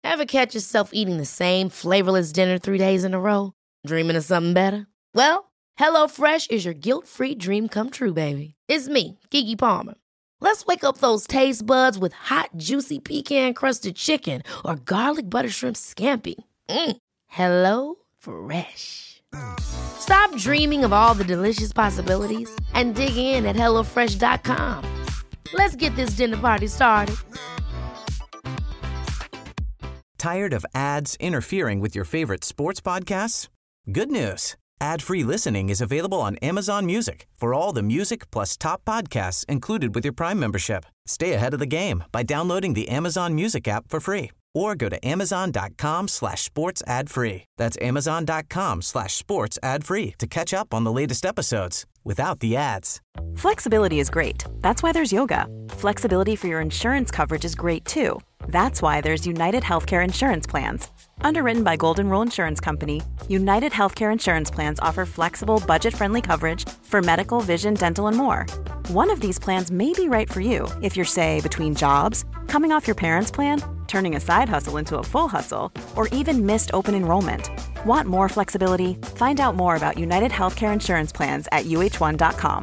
Ever catch yourself eating the same flavorless dinner 3 days in a row? Dreaming of something better? Well, HelloFresh is your guilt-free dream come true, baby. It's me, Keke Palmer. Let's wake up those taste buds with hot, juicy pecan-crusted chicken or garlic butter shrimp scampi. Hello Fresh. Stop dreaming of all the delicious possibilities and dig in at HelloFresh.com. Let's get this dinner party started. Tired of ads interfering with your favorite sports podcasts? Good news. Ad-free listening is available on Amazon Music for all the music plus top podcasts included with your Prime membership. Stay ahead of the game by downloading the Amazon Music app for free or go to amazon.com/sports ad free. That's amazon.com/sports ad free to catch up on the latest episodes without the ads. Flexibility is great. That's why there's yoga. Flexibility for your insurance coverage is great too. That's why there's United Healthcare Insurance Plans. Underwritten by Golden Rule Insurance Company, United Healthcare Insurance Plans offer flexible, budget-friendly coverage for medical, vision, dental, and more. One of these plans may be right for you if you're, say, between jobs, coming off your parents' plan, turning a side hustle into a full hustle, or even missed open enrollment. Want more flexibility? Find out more about United Healthcare Insurance Plans at uh1.com.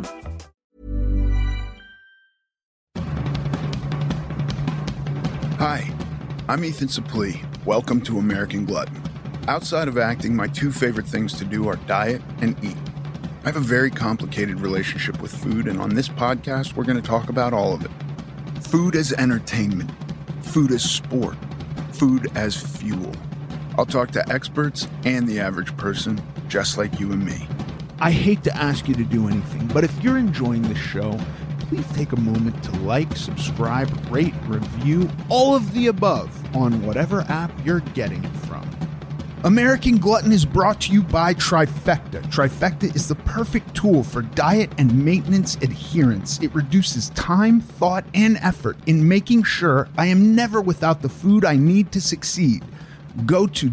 Hi, I'm Ethan Suplee. Welcome to American Glutton. Outside of acting, my two favorite things to do are diet and eat. I have a very complicated relationship with food, and on this podcast, we're going to talk about all of it. Food as entertainment, food as sport, food as fuel. I'll talk to experts and the average person, just like you and me. I hate to ask you to do anything, but if you're enjoying the show, please take a moment to like, subscribe, rate, review, all of the above on whatever app you're getting it from. American Glutton is brought to you by Trifecta. Trifecta is the perfect tool for diet and maintenance adherence. It reduces time, thought, and effort in making sure I am never without the food I need to succeed. Go to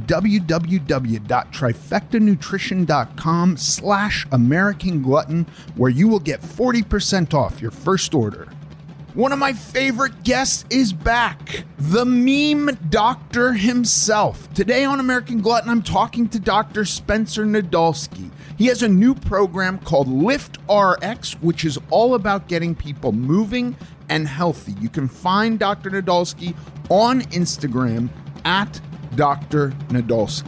www.trifectanutrition.com/American Glutton, where you will get 40% off your first order. One of my favorite guests is back, the meme doctor himself. Today on American Glutton, I'm talking to Dr. Spencer Nadolsky. He has a new program called Lift RX, which is all about getting people moving and healthy. You can find Dr. Nadolsky on Instagram at Dr. Nadolsky.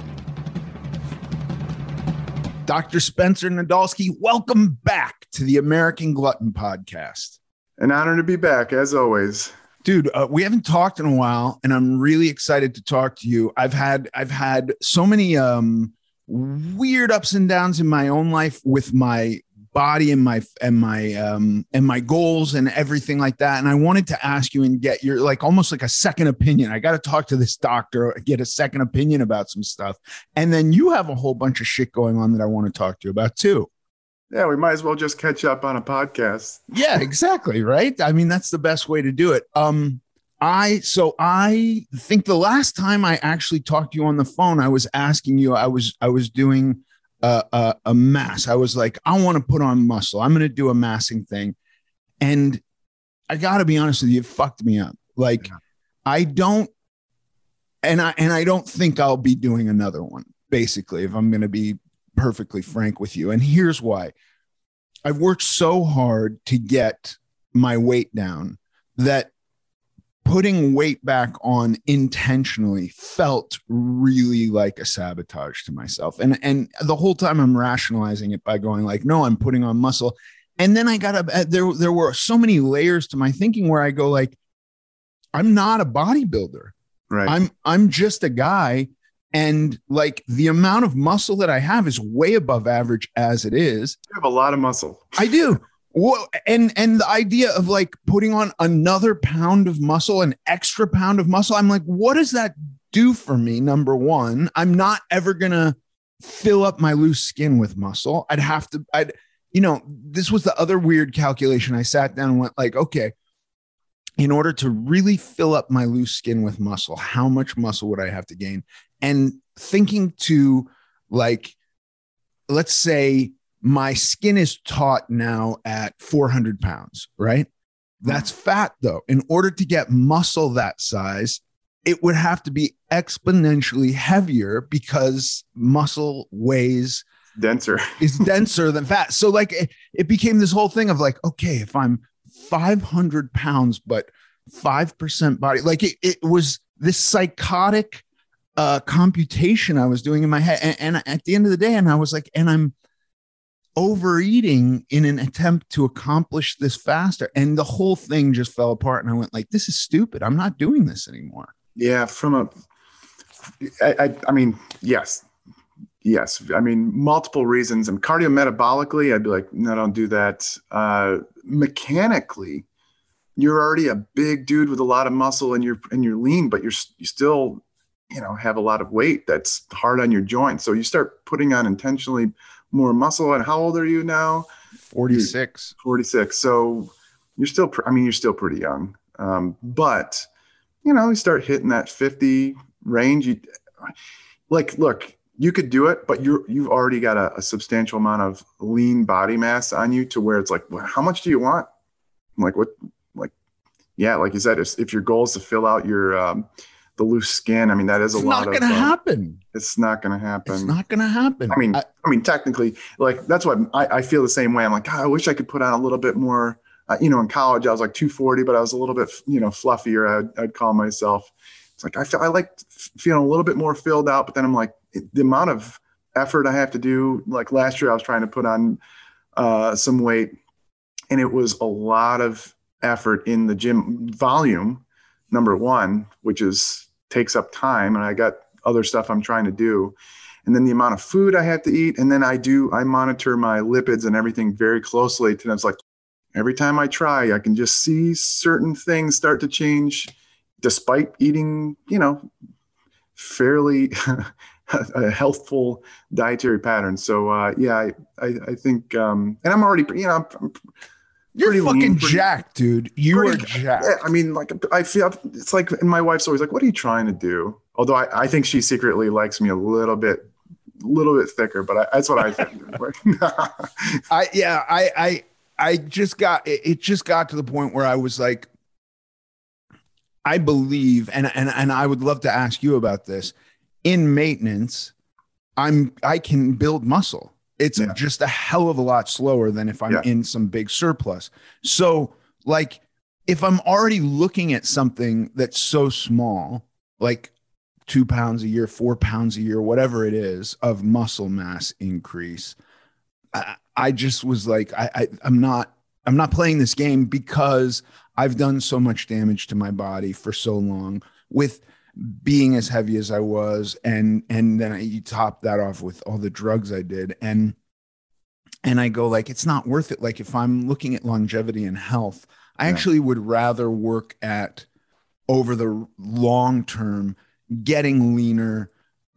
Dr. Spencer Nadolsky, welcome back to the American Glutton podcast. An honor to be back, as always. Dude, we haven't talked in a while, and I'm really excited to talk to you. I've had so many weird ups and downs in my own life with my body and my goals and everything like that. And I wanted to ask you and get your almost like a second opinion. I got to talk to this doctor, get a second opinion about some stuff. And then you have a whole bunch of shit going on that I want to talk to you about too. Yeah, we might as well just catch up on a podcast. Yeah, exactly. Right. I mean, that's the best way to do it. I think the last time I actually talked to you on the phone, I was asking you, I was doing a mass. I was like, I want to put on muscle. I'm going to do a massing thing. And I got to be honest with you, it fucked me up. Like, yeah. I don't think I'll be doing another one, basically, if I'm going to be perfectly frank with you. And here's why. I've worked so hard to get my weight down that putting weight back on intentionally felt really like a sabotage to myself. And the whole time I'm rationalizing it by going like, no, I'm putting on muscle. And then there were so many layers to my thinking where I go like, I'm not a bodybuilder. Right. I'm just a guy. And like the amount of muscle that I have is way above average as it is. You have a lot of muscle. I do. Well, and the idea of like putting on another pound of muscle, an extra pound of muscle, I'm like, what does that do for me? Number one, I'm not ever going to fill up my loose skin with muscle. This was the other weird calculation. I sat down and went like, okay, in order to really fill up my loose skin with muscle, how much muscle would I have to gain? And thinking to like, let's say, my skin is taut now at 400 pounds, right? That's fat though. In order to get muscle that size, it would have to be exponentially heavier because muscle weighs denser. is denser than fat. So like it became this whole thing of like, okay, if I'm 500 pounds, but 5% body, like it was this psychotic computation I was doing in my head. And at the end of the day, and I was like, and I'm overeating in an attempt to accomplish this faster. And the whole thing just fell apart. And I went like, this is stupid. I'm not doing this anymore. Yeah. I mean, yes. I mean, multiple reasons. And cardiometabolically, I'd be like, no, don't do that. Mechanically, you're already a big dude with a lot of muscle and you're lean, but you still, have a lot of weight that's hard on your joints. So you start putting on intentionally more muscle. And how old are you now? 46. 46. So you're still pretty young. But you start hitting that 50 range. Look, you could do it, but you've already got a substantial amount of lean body mass on you to where it's like, well, how much do you want? I'm like, what? Like, yeah, like you said, if your goal is to fill out your the loose skin, I mean, that is a lot of. It's not going to happen. It's not going to happen. It's not going to happen. I mean, technically, like that's what I feel the same way. I'm like, God, I wish I could put on a little bit more. In college, I was like 240, but I was a little bit, fluffier. I'd call myself. It's like I like feeling a little bit more filled out, but then I'm like, the amount of effort I have to do. Like last year, I was trying to put on some weight, and it was a lot of effort in the gym. Volume, number one, which takes up time, and I got other stuff I'm trying to do. And then the amount of food I have to eat. And then I monitor my lipids and everything very closely. And it's like every time I try, I can just see certain things start to change despite eating, fairly a healthful dietary pattern. So I think, and I'm already, I'm you're pretty fucking lean, jacked, dude. You are jacked. Yeah, I mean, like I feel it's like, and my wife's always like, "What are you trying to do?" Although I think she secretly likes me a little bit thicker, but that's what I think. It just got to the point where I was like, I believe, and I would love to ask you about this. In maintenance, I can build muscle. It's just a hell of a lot slower than if I'm in some big surplus. So like if I'm already looking at something that's so small, like 2 pounds a year, 4 pounds a year, whatever it is of muscle mass increase, I just was like, I'm not playing this game because I've done so much damage to my body for so long with being as heavy as I was. And then you top that off with all the drugs I did. And I go like, it's not worth it. Like if I'm looking at longevity and health, I actually would rather work at over the long term, getting leaner,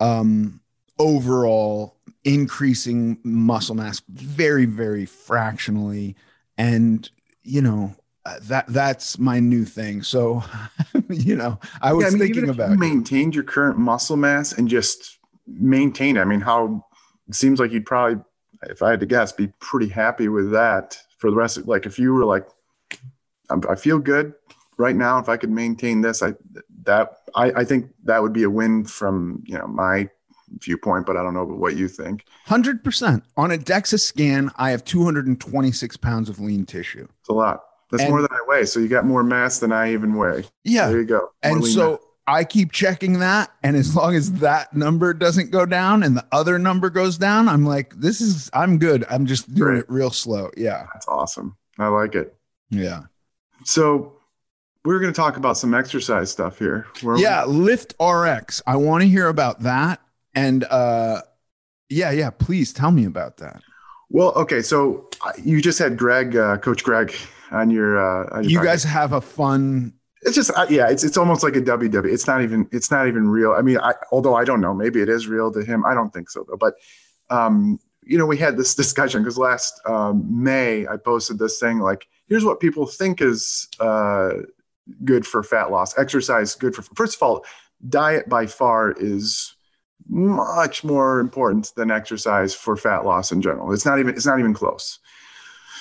overall increasing muscle mass very, very fractionally. And, that's my new thing. So, I was thinking about you maintained your current muscle mass and just maintained. I mean, it seems like you'd probably, if I had to guess, be pretty happy with that for the rest of, like, if you were like, I feel good right now. If I could maintain this, I think that would be a win from, my viewpoint, but I don't know what you think. 100% on a DEXA scan. I have 226 pounds of lean tissue. It's a lot. That's more than I weigh. So you got more mass than I even weigh. Yeah. There you go. And so mass. I keep checking that. And as long as that number doesn't go down and the other number goes down, I'm like, I'm good. I'm just doing it real slow. Yeah. That's awesome. I like it. Yeah. So we're going to talk about some exercise stuff here. Lift RX. I want to hear about that. And please tell me about that. Well, okay. So you just had Coach Greg on your you guys have a fun. It's just, it's almost like a WW. It's not even real. I mean, although I don't know, maybe it is real to him. I don't think so though. But, we had this discussion because last May I posted this thing like, here's what people think is good for fat loss, exercise good for, first of all, diet by far is much more important than exercise for fat loss in general. It's not even close.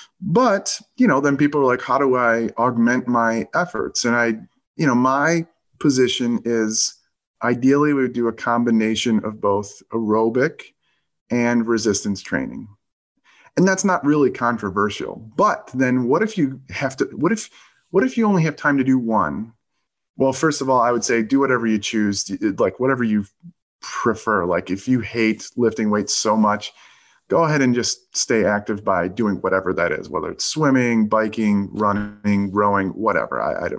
But, then people are like, how do I augment my efforts? And my position is ideally we would do a combination of both aerobic and resistance training. And that's not really controversial. But then what if you only have time to do one? Well, first of all, I would say do whatever you choose, like whatever you prefer. Like if you hate lifting weights so much, go ahead and just stay active by doing whatever that is, whether it's swimming, biking, running, rowing, whatever. I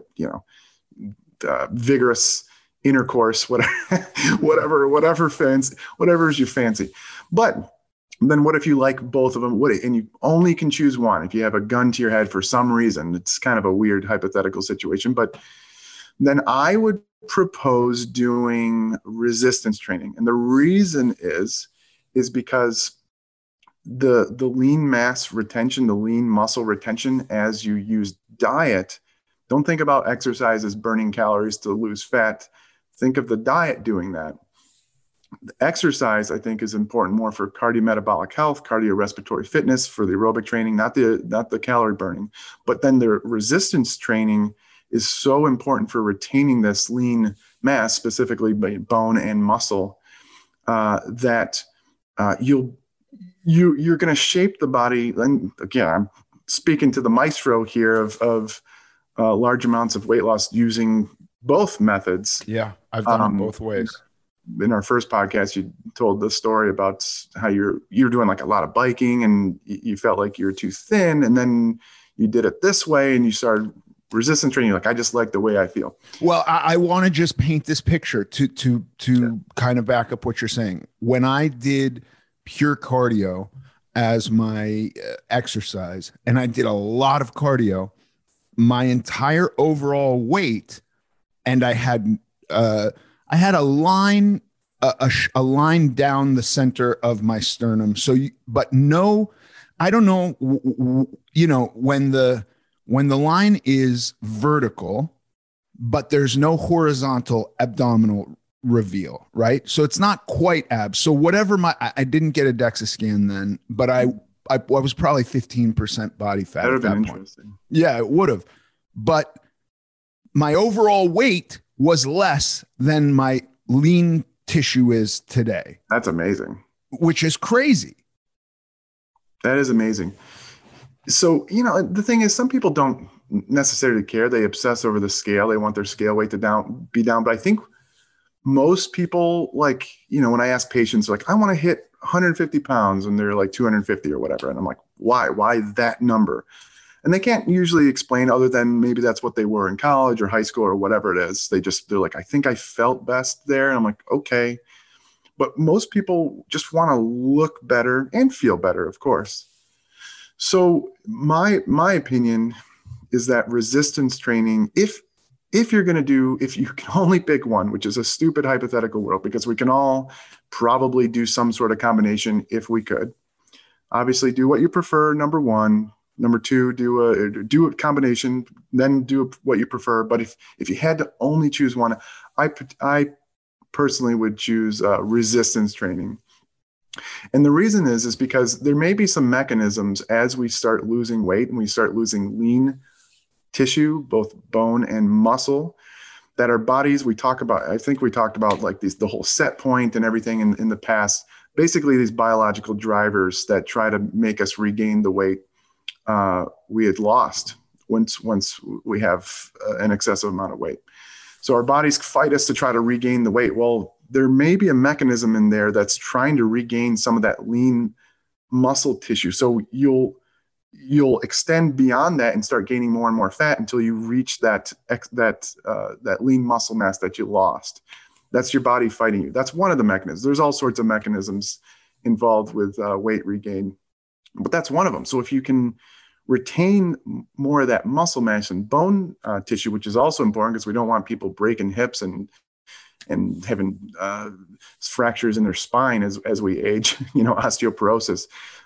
don't, vigorous intercourse, whatever is your fancy. But then what if you like both of them? And you only can choose one? If you have a gun to your head for some reason, it's kind of a weird hypothetical situation, but then I would propose doing resistance training. And the reason is because the lean mass retention, the lean muscle retention as you use diet, don't think about exercise as burning calories to lose fat. Think of the diet doing that. The exercise, I think, is important more for cardiometabolic health, cardiorespiratory fitness, for the aerobic training, not the calorie burning. But then the resistance training is so important for retaining this lean mass, specifically by bone and muscle, that you're going to shape the body. And again, I'm speaking to the maestro here of large amounts of weight loss using both methods. Yeah, I've done it both ways. In our first podcast, you told the story about how you're doing like a lot of biking and you felt like you're too thin, and then you did it this way and you started resistance training. Like, I just like the way I feel. Well, I want to just paint this picture to kind of back up what you're saying. When I did pure cardio as my exercise, and I did a lot of cardio, my entire overall weight, and I had a line, a line down the center of my sternum. So, but no, I don't know, when the line is vertical, but there's no horizontal abdominal reveal, right? So it's not quite abs. So whatever I didn't get a DEXA scan then, but I was probably 15% body fat. That would have been interesting. Yeah, it would have. But my overall weight was less than my lean tissue is today. That's amazing. Which is crazy. That is amazing. So, the thing is, some people don't necessarily care. They obsess over the scale. They want their scale weight to be down. But I think most people, like, when I ask patients, like, I want to hit 150 pounds, and they're like 250 or whatever. And I'm like, why? Why that number? And they can't usually explain other than maybe that's what they were in college or high school or whatever it is. They're like, I think I felt best there. And I'm like, okay. But most people just want to look better and feel better, of course. So my opinion is that resistance training, if you can only pick one, which is a stupid hypothetical world, because we can all probably do some sort of combination if we could. Obviously, do what you prefer, number one. Number two, do a combination, then do what you prefer. But if you had to only choose one, I personally would choose resistance training. And the reason is because there may be some mechanisms as we start losing weight and we start losing lean tissue, both bone and muscle, that our bodies, I think we talked about like the whole set point and everything in the past, basically these biological drivers that try to make us regain the weight we had lost once we have an excessive amount of weight. So our bodies fight us to try to regain the weight. Well, there may be a mechanism in there that's trying to regain some of that lean muscle tissue. So you'll extend beyond that and start gaining more and more fat until you reach that lean muscle mass that you lost. That's your body fighting you. That's one of the mechanisms. There's all sorts of mechanisms involved with weight regain, but that's one of them. So if you can retain more of that muscle mass and bone tissue, which is also important because we don't want people breaking hips and having fractures in their spine as we age, osteoporosis,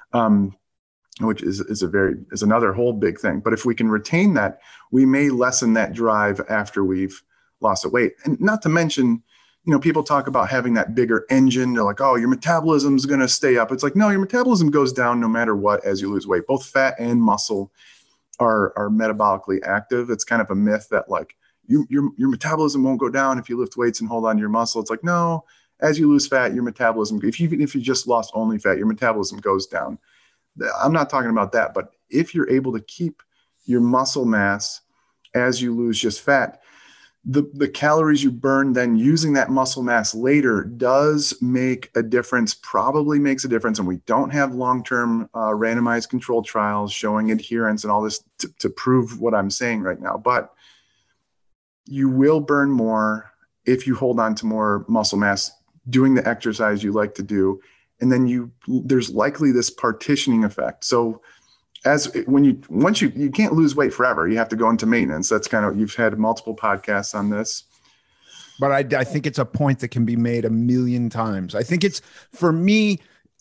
which is another whole big thing. But if we can retain that, we may lessen that drive after we've lost the weight. And not to mention, people talk about having that bigger engine. They're like, oh, your metabolism's going to stay up. It's like, no, your metabolism goes down no matter what as you lose weight. Both fat and muscle are metabolically active. It's kind of a myth that like your metabolism won't go down if you lift weights and hold on to your muscle. It's like, no, as you lose fat, your metabolism, even if you just lost only fat, your metabolism goes down. I'm not talking about that, but if you're able to keep your muscle mass as you lose just fat, the calories you burn then using that muscle mass later does make a difference, probably makes a difference. And we don't have long-term randomized controlled trials showing adherence and all this to prove what I'm saying right now. But you will burn more if you hold on to more muscle mass doing the exercise you like to do. And then there's likely this partitioning effect. So once you can't lose weight forever, you have to go into maintenance. That's kind of, you've had multiple podcasts on this. But I think it's a point that can be made a million times. I think it's, for me,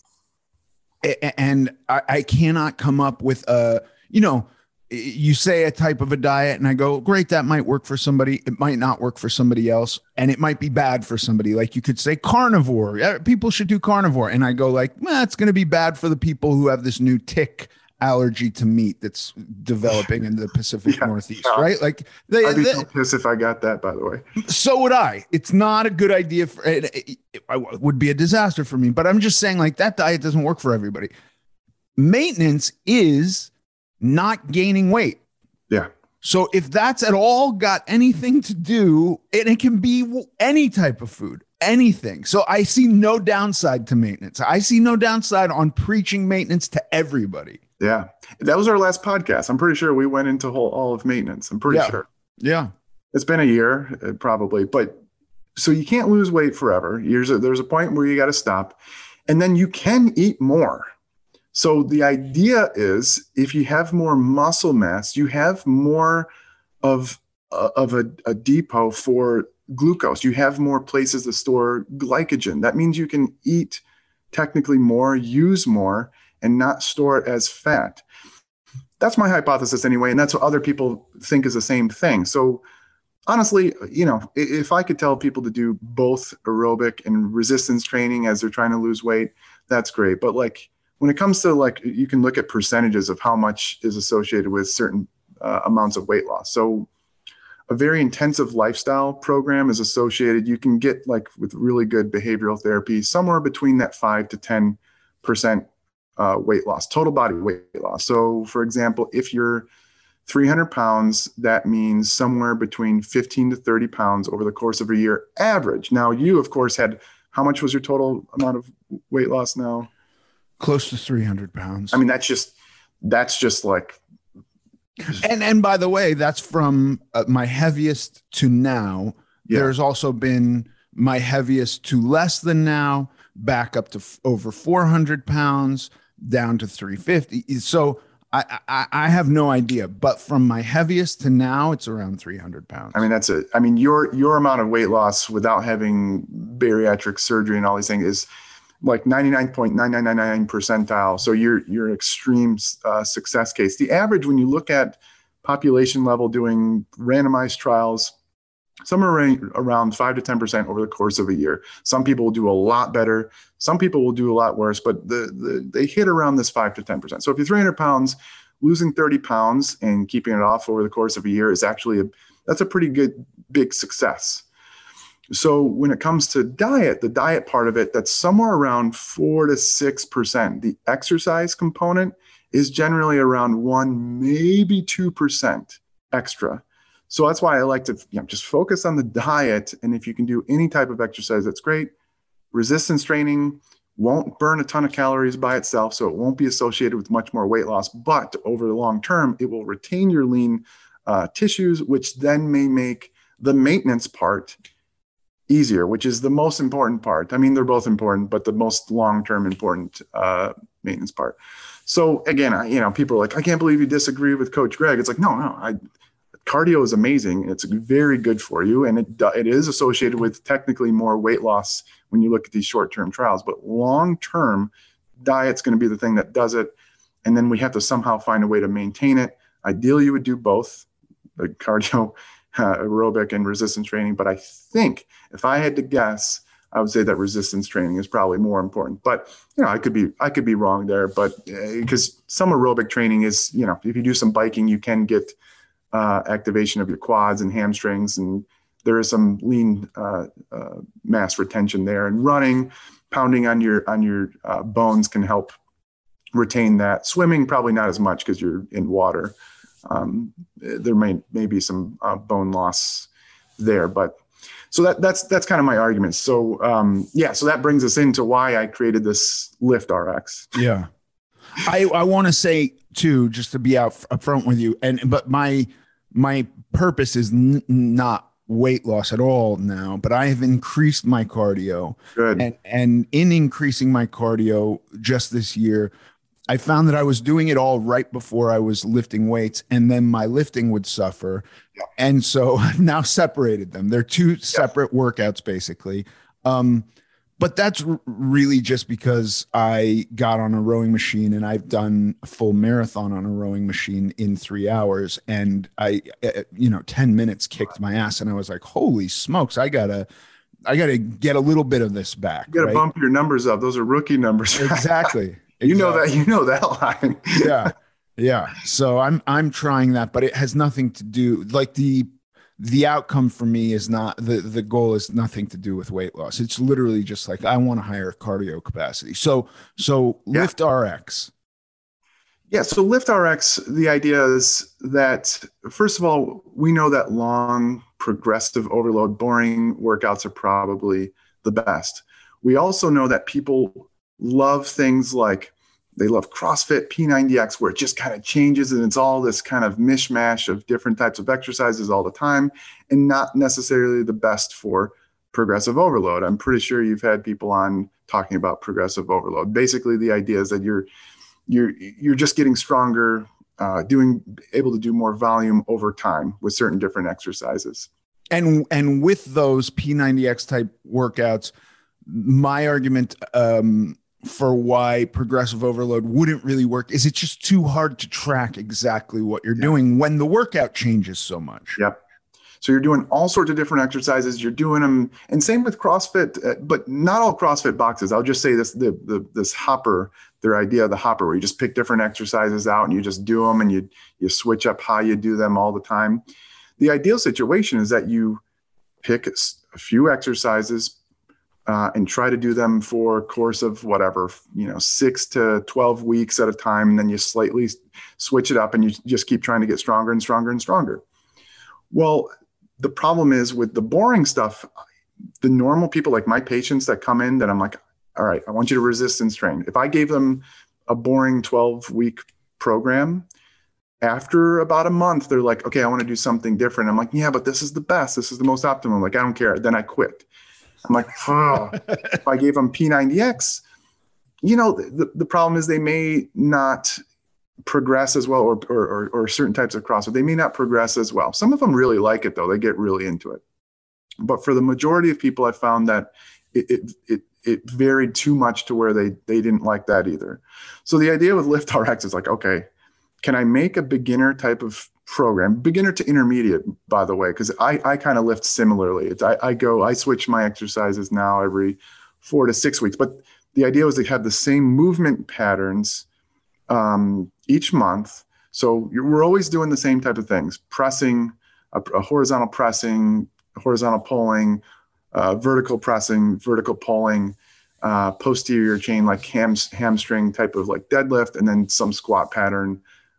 and I cannot come up with you say a type of a diet and I go, great, that might work for somebody. It might not work for somebody else. And it might be bad for somebody. Like you could say carnivore. People should do carnivore. And I go like, it's going to be bad for the people who have this new tick allergy to meat that's developing in the Pacific Northeast, right? Like I'd be so pissed if I got that, by the way. So would I. It's not a good idea for it would be a disaster for me, but I'm just saying like that diet doesn't work for everybody. Maintenance is not gaining weight. Yeah. So if that's at all got anything to do, and it can be any type of food, anything. So I see no downside to maintenance. I see no downside on preaching maintenance to everybody. Yeah. That was our last podcast. I'm pretty sure we went into all of maintenance. I'm pretty sure. Yeah. It's been a year probably, but so you can't lose weight forever. There's a point where you got to stop, and then you can eat more. So the idea is if you have more muscle mass, you have more of a depot for glucose. You have more places to store glycogen. That means you can eat technically more, use more, and not store it as fat. That's my hypothesis anyway. And that's what other people think is the same thing. So honestly, if I could tell people to do both aerobic and resistance training as they're trying to lose weight, that's great. But like when it comes to you can look at percentages of how much is associated with certain amounts of weight loss. So a very intensive lifestyle program is associated. You can get with really good behavioral therapy, somewhere between that 5 to 10% weight loss, total body weight loss. So for example, if you're 300 pounds, that means somewhere between 15 to 30 pounds over the course of a year average. Now you of course how much was your total amount of weight loss now? Close to 300 pounds. I mean, that's just like. And by the way, that's from my heaviest to now. Yeah. There's also been my heaviest to less than now, back up to over 400 pounds, down to 350. So I have no idea, but from my heaviest to now, it's around 300 pounds. I mean, that's it. I mean, your amount of weight loss without having bariatric surgery and all these things is like 99.9999 percentile. So you're extreme success case. The average, when you look at population level doing randomized trials, somewhere around 5 to 10% over the course of a year. Some people will do a lot better. Some people will do a lot worse, but they hit around this 5 to 10%. So if you're 300 pounds, losing 30 pounds and keeping it off over the course of a year is actually that's a pretty good, big success. So when it comes to diet, the diet part of it, that's somewhere around 4 to 6%. The exercise component is generally around 1, maybe 2% extra. So that's why I like to just focus on the diet. And if you can do any type of exercise, that's great. Resistance training won't burn a ton of calories by itself, so it won't be associated with much more weight loss. But over the long term, it will retain your lean tissues, which then may make the maintenance part easier, which is the most important part. I mean, they're both important, but the most long-term important maintenance part. So again, people are like, I can't believe you disagree with Coach Greg. It's like, no, cardio is amazing. It's very good for you. And it is associated with technically more weight loss when you look at these short-term trials, but long-term diet's going to be the thing that does it. And then we have to somehow find a way to maintain it. Ideally, you would do both, the cardio, aerobic and resistance training. But I think if I had to guess, I would say that resistance training is probably more important. But I could be wrong there. But because some aerobic training is, if you do some biking, you can get activation of your quads and hamstrings. And there is some lean mass retention there. And running, pounding on your bones can help retain that. Swimming, probably not as much because you're in water. There may be some bone loss there, but so that's kind of my argument. So so that brings us into why I created this LiftRx. Yeah, I want to say too, just to be up front with you, but my purpose is not weight loss at all now, but I have increased my cardio. Good. And in increasing my cardio just this year, I found that I was doing it all right before I was lifting weights, and then my lifting would suffer. Yeah. And so I've now separated them. They're two separate workouts, basically. But that's really just because I got on a rowing machine, and I've done a full marathon on a rowing machine in 3 hours. And 10 minutes kicked my ass. And I was like, holy smokes, I gotta get a little bit of this back. You gotta bump your numbers up. Those are rookie numbers. Exactly. You know that line. Yeah. So I'm trying that, but it has nothing to do, like the outcome for me is not, the goal is nothing to do with weight loss. It's literally just like, I want a higher cardio capacity. So LiftRx. Yeah. So LiftRx, the idea is that, first of all, we know that long, progressive overload, boring workouts are probably the best. We also know that people love things like, they love CrossFit, P90X, where it just kind of changes and it's all this kind of mishmash of different types of exercises all the time, and not necessarily the best for progressive overload. I'm pretty sure you've had people on talking about progressive overload. Basically, the idea is that you're just getting stronger, able to do more volume over time with certain different exercises. And with those P90X type workouts, my argument for why progressive overload wouldn't really work is it's just too hard to track exactly what you're doing when the workout changes so much. Yep. So you're doing all sorts of different exercises. You're doing them, and same with CrossFit, but not all CrossFit boxes. I'll just say this: this hopper, their idea of the hopper, where you just pick different exercises out and you just do them, and you switch up how you do them all the time. The ideal situation is that you pick a few exercises and try to do them for a course of 6 to 12 weeks at a time. And then you slightly switch it up and you just keep trying to get stronger and stronger and stronger. Well, the problem is with the boring stuff, the normal people, like my patients that come in, that I'm like, all right, I want you to resistance train. If I gave them a boring 12-week program, after about a month, they're like, okay, I want to do something different. I'm like, yeah, but this is the best. This is the most optimum. Like, I don't care. Then I quit. I'm like, if I gave them P90X, the problem is they may not progress as well, or certain types of CrossFit, they may not progress as well. Some of them really like it though. They get really into it. But for the majority of people, I found that it varied too much to where they didn't like that either. So the idea with LiftRx is like, okay, can I make a beginner type of program, beginner to intermediate, by the way, because I kind of lift similarly. I switch my exercises now every 4 to 6 weeks, but the idea was to have the same movement patterns each month. So we're always doing the same type of things: pressing, a horizontal pressing, horizontal pulling, vertical pressing, vertical pulling, posterior chain, like hamstring type of like deadlift, and then some squat pattern.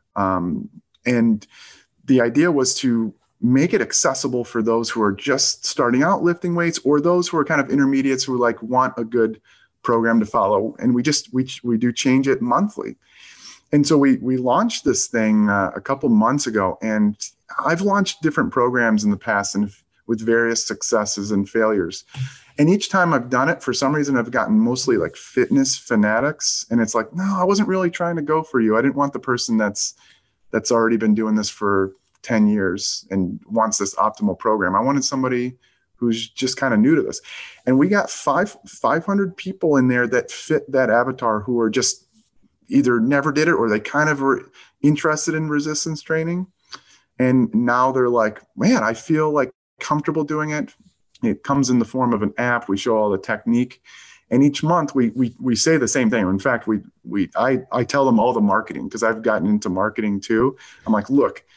And the idea was to make it accessible for those who are just starting out lifting weights, or those who are kind of intermediates who like want a good program to follow. And we do change it monthly. And so we launched this thing a couple months ago, and I've launched different programs in the past and with various successes and failures. And each time I've done it, for some reason, I've gotten mostly like fitness fanatics. And it's like, no, I wasn't really trying to go for you. I didn't want the person that's already been doing this for 10 years and wants this optimal program. I wanted somebody who's just kind of new to this. And we got 500 people in there that fit that avatar, who are just either never did it or they kind of were interested in resistance training. And now they're like, man, I feel like comfortable doing it. It comes in the form of an app. We show all the technique. And each month we say the same thing. In fact, I tell them all the marketing, because I've gotten into marketing too. I'm like, look,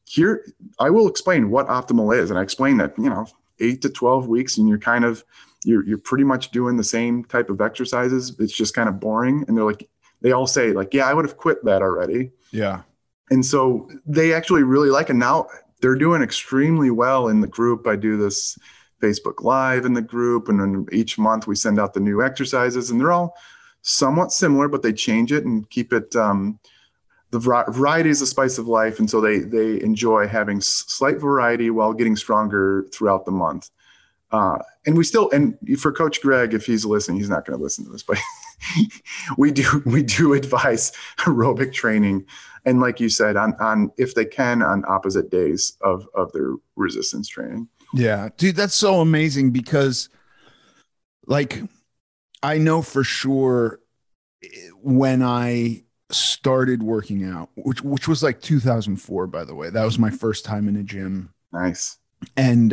here, I will explain what optimal is. And I explain that, 8 to 12 weeks and you're pretty much doing the same type of exercises. It's just kind of boring. And they all say like, yeah, I would have quit that already. Yeah. And so they actually really like it. Now they're doing extremely well in the group. I do this Facebook Live in the group, and then each month we send out the new exercises, and they're all somewhat similar, but they change it and keep it. The variety is the spice of life, and so they enjoy having slight variety while getting stronger throughout the month. And for Coach Greg, if he's listening, he's not going to listen to this, but we do advise aerobic training, and like you said, on if they can, on opposite days of their resistance training. Yeah, dude, that's so amazing because like I know for sure when I started working out, which was like 2004, by the way, that was my first time in a gym. Nice. And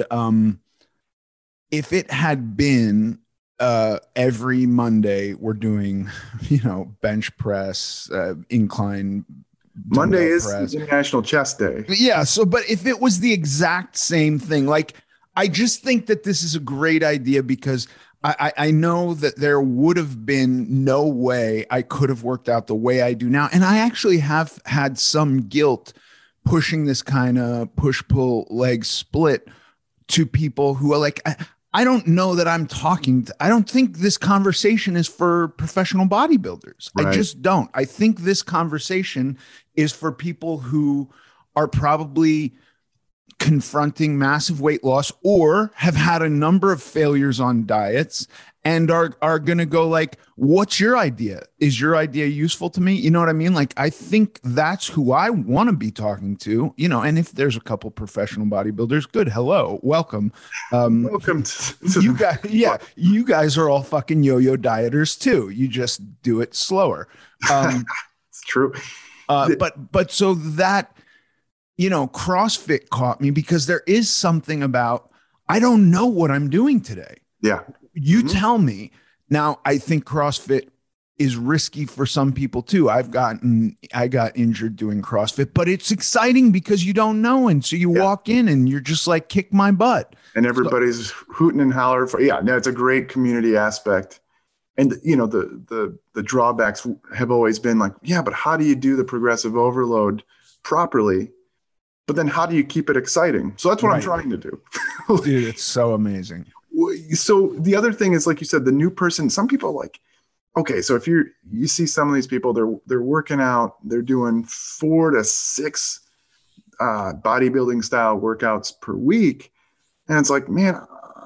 if it had been every Monday we're doing, bench press, incline. Monday is press. International Chest Day. Yeah. So, but if it was the exact same thing, like, I just think that this is a great idea because I know that there would have been no way I could have worked out the way I do now. And I actually have had some guilt pushing this kind of push-pull leg split to people who are like, I don't know that I'm I don't think this conversation is for professional bodybuilders. Right. I just don't. I think this conversation is for people who are probably confronting massive weight loss or have had a number of failures on diets and are going to go like, what's your idea? Is your idea useful to me? You know what I mean? Like, I think that's who I want to be talking to, and if there's a couple professional bodybuilders, good. Hello. Welcome. Welcome to you guys. Yeah. You guys are all fucking yo-yo dieters too. You just do it slower. It's true. But so that, CrossFit caught me because there is something about, I don't know what I'm doing today. Yeah. You tell me. Now, I think CrossFit is risky for some people too. I got injured doing CrossFit, but it's exciting because you don't know. And so you walk in and you're just like, kick my butt. And everybody's hooting and hollering it's a great community aspect. And, the drawbacks have always been like, yeah, but how do you do the progressive overload properly? But then how do you keep it exciting? So that's what I'm trying to do. Dude, it's so amazing. So the other thing is, like you said, the new person, some people like, okay, so if you see some of these people, they're working out, they're doing 4 to 6 bodybuilding style workouts per week. And it's like, man,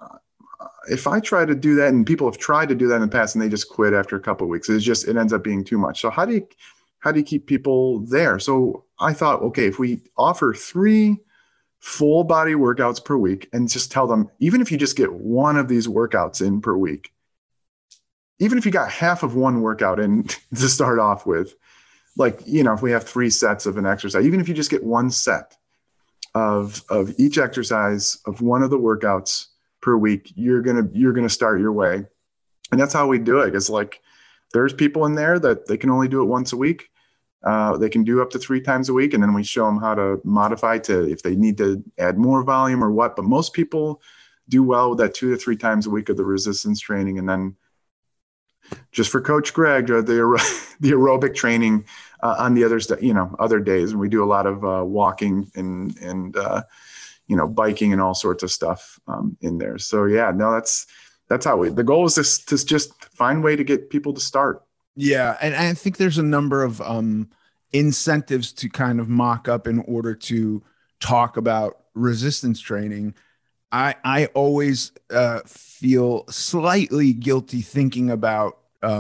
if I try to do that, and people have tried to do that in the past and they just quit after a couple of weeks, it ends up being too much. So how do you keep people there? So I thought, okay, if we offer 3 full body workouts per week and just tell them, even if you just get one of these workouts in per week, even if you got half of one workout in to start off with, like, if we have 3 sets of an exercise, even if you just get one set of each exercise of one of the workouts per week, you're going to start your way. And that's how we do it. It's like, there's people in there that they can only do it once a week. They can do up to 3 times a week. And then we show them how to modify to if they need to add more volume or what. But most people do well with that 2 to 3 times a week of the resistance training. And then just for Coach Greg, the aerobic training on the other days. And we do a lot of walking and biking and all sorts of stuff in there. So that's how the goal is to just find a way to get people to start. Yeah. And I think there's a number of incentives to kind of mock up in order to talk about resistance training. I always feel slightly guilty thinking about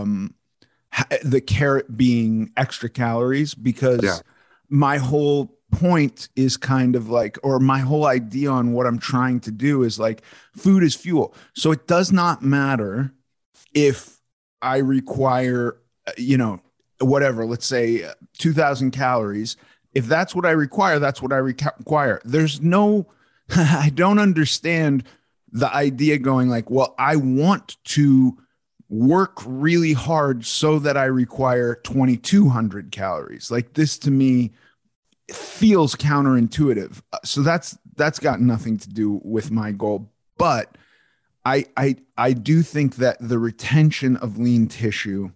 the carrot being extra calories because my whole point is kind of like, or my whole idea on what I'm trying to do is like, food is fuel. So it does not matter if I require, whatever, let's say 2,000 calories. If that's what I require, that's what I require. There's no, I don't understand the idea going like, well, I want to work really hard so that I require 2,200 calories. Like, this to me feels counterintuitive. So that's got nothing to do with my goal. But I do think that the retention of lean tissue,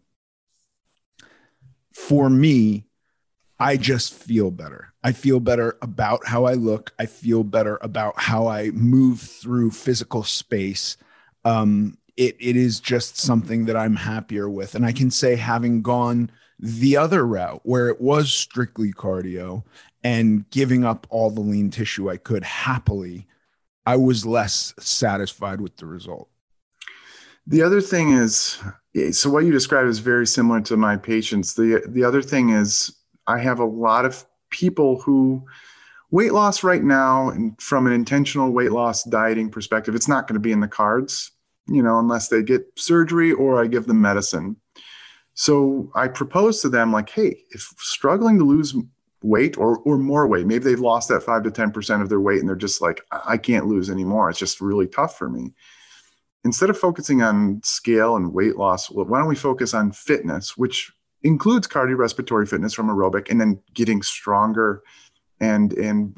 for me, I just feel better. I feel better about how I look. I feel better about how I move through physical space. It is just something that I'm happier with. And I can say, having gone the other route where it was strictly cardio and giving up all the lean tissue I could happily, I was less satisfied with the result. The other thing is, so what you described is very similar to my patients. The other thing is, I have a lot of people who weight loss right now, and from an intentional weight loss dieting perspective, it's not going to be in the cards, unless they get surgery or I give them medicine. So I propose to them, like, hey, if struggling to lose weight or more weight, maybe they've lost that 5 to 10% of their weight and they're just like, I can't lose anymore. It's just really tough for me. Instead of focusing on scale and weight loss, why don't we focus on fitness, which includes cardiorespiratory fitness from aerobic, and then getting stronger and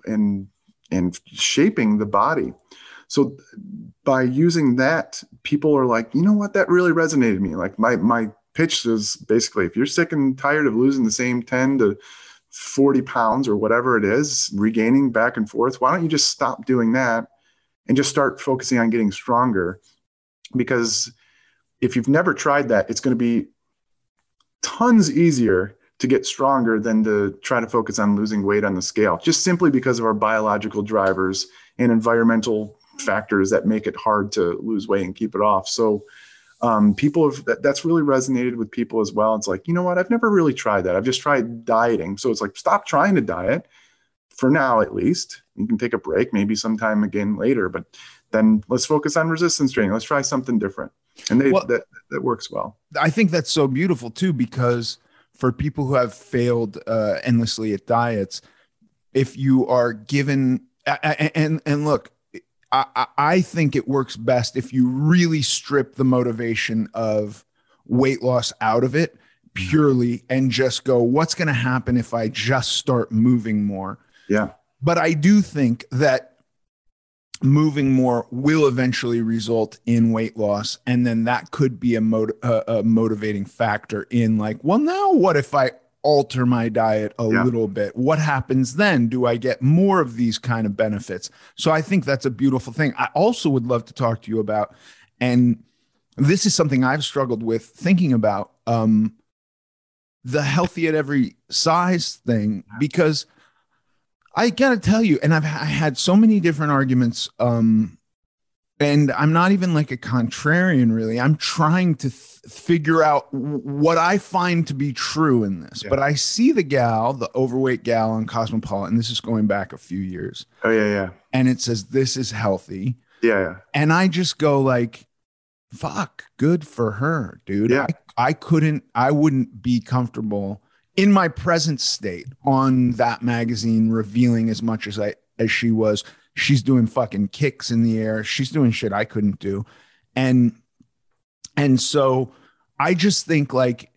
shaping the body. So by using that, people are like, you know what, that really resonated with me. Like my pitch is basically, if you're sick and tired of losing the same 10 to 40 pounds or whatever it is, regaining back and forth, why don't you just stop doing that and just start focusing on getting stronger? Because if you've never tried that, it's going to be tons easier to get stronger than to try to focus on losing weight on the scale, just simply because of our biological drivers and environmental factors that make it hard to lose weight and keep it off. So people have, that's really resonated with people as well. It's like, you know what, I've never really tried that. I've just tried dieting. So it's like, stop trying to diet for now, at least. You can take a break, maybe sometime again later, but then let's focus on resistance training. Let's try something different. And that works well. I think that's so beautiful too, because for people who have failed endlessly at diets, if you are given, and look, I think it works best if you really strip the motivation of weight loss out of it purely and just go, what's going to happen if I just start moving more? Yeah. But I do think that moving more will eventually result in weight loss. And then that could be a motivating factor in like, well, now what if I alter my diet a little bit? What happens then? Do I get more of these kind of benefits? So I think that's a beautiful thing. I also would love to talk to you about, and this is something I've struggled with thinking about, the healthy at every size thing, because I got to tell you, and I had so many different arguments, and I'm not even like a contrarian, really. I'm trying to figure out what I find to be true in this. Yeah. But I see the overweight gal on Cosmopolitan. This is going back a few years. Oh, yeah. And it says, this is healthy. Yeah. And I just go like, fuck, good for her, dude. Yeah. I wouldn't be comfortable in my present state on that magazine revealing as much as she was. She's doing fucking kicks in the air. She's doing shit I couldn't do. And so I just think like,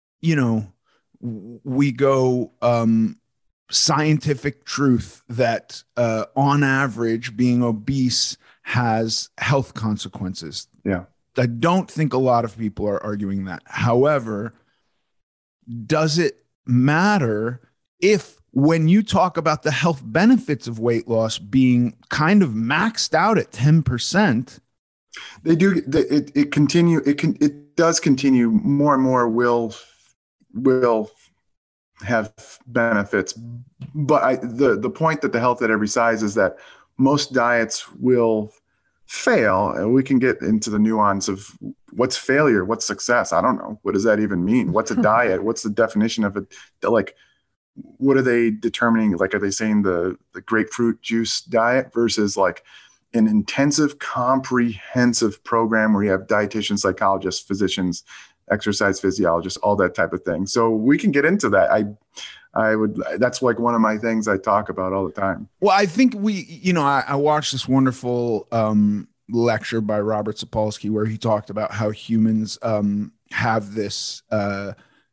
we go scientific truth that on average being obese has health consequences. Yeah. I don't think a lot of people are arguing that. However, does it matter if, when you talk about the health benefits of weight loss being kind of maxed out at 10%, they do. It does continue. More and more will have benefits. But the point that the health at every size is that most diets will fail, and we can get into the nuance of what's failure, what's success. I don't know. What does that even mean? What's a diet? What's the definition of it? Like, what are they determining? Like, are they saying the grapefruit juice diet versus like an intensive, comprehensive program where you have dietitians, psychologists, physicians, exercise physiologists, all that type of thing? So we can get into that. That's like one of my things I talk about all the time. Well, I think I watched this wonderful lecture by Robert Sapolsky where he talked about how humans have this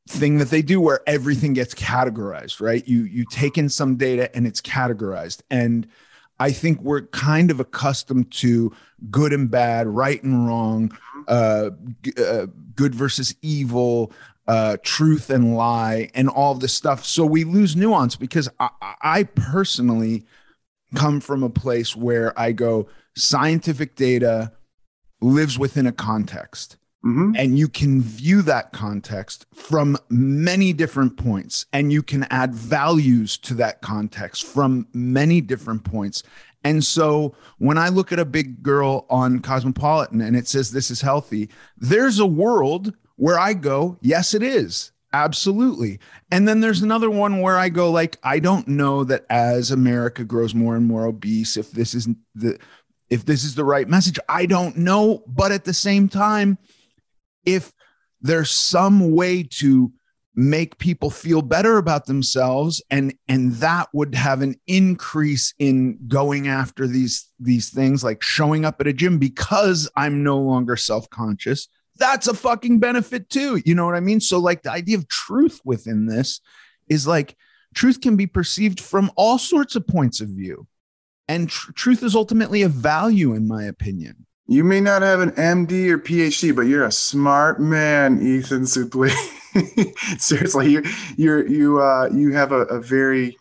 thing that they do where everything gets categorized, right? You take in some data and it's categorized. And I think we're kind of accustomed to good and bad, right and wrong, good versus evil, truth and lie, and all this stuff. So we lose nuance, because I personally come from a place where I go, scientific data lives within a context. Mm-hmm. And you can view that context from many different points, and you can add values to that context from many different points. And so when I look at a big girl on Cosmopolitan and it says this is healthy, there's a world where I go, yes, it is. Absolutely. And then there's another one where I go, like, I don't know that as America grows more and more obese, if this is the right message. I don't know. But at the same time, if there's some way to make people feel better about themselves, and that would have an increase in going after these things, like showing up at a gym because I'm no longer self-conscious, that's a fucking benefit too. You know what I mean? So like the idea of truth within this is like, truth can be perceived from all sorts of points of view. And truth is ultimately a value, in my opinion. You may not have an MD or PhD, but you're a smart man, Ethan Suplee. Seriously, you have a very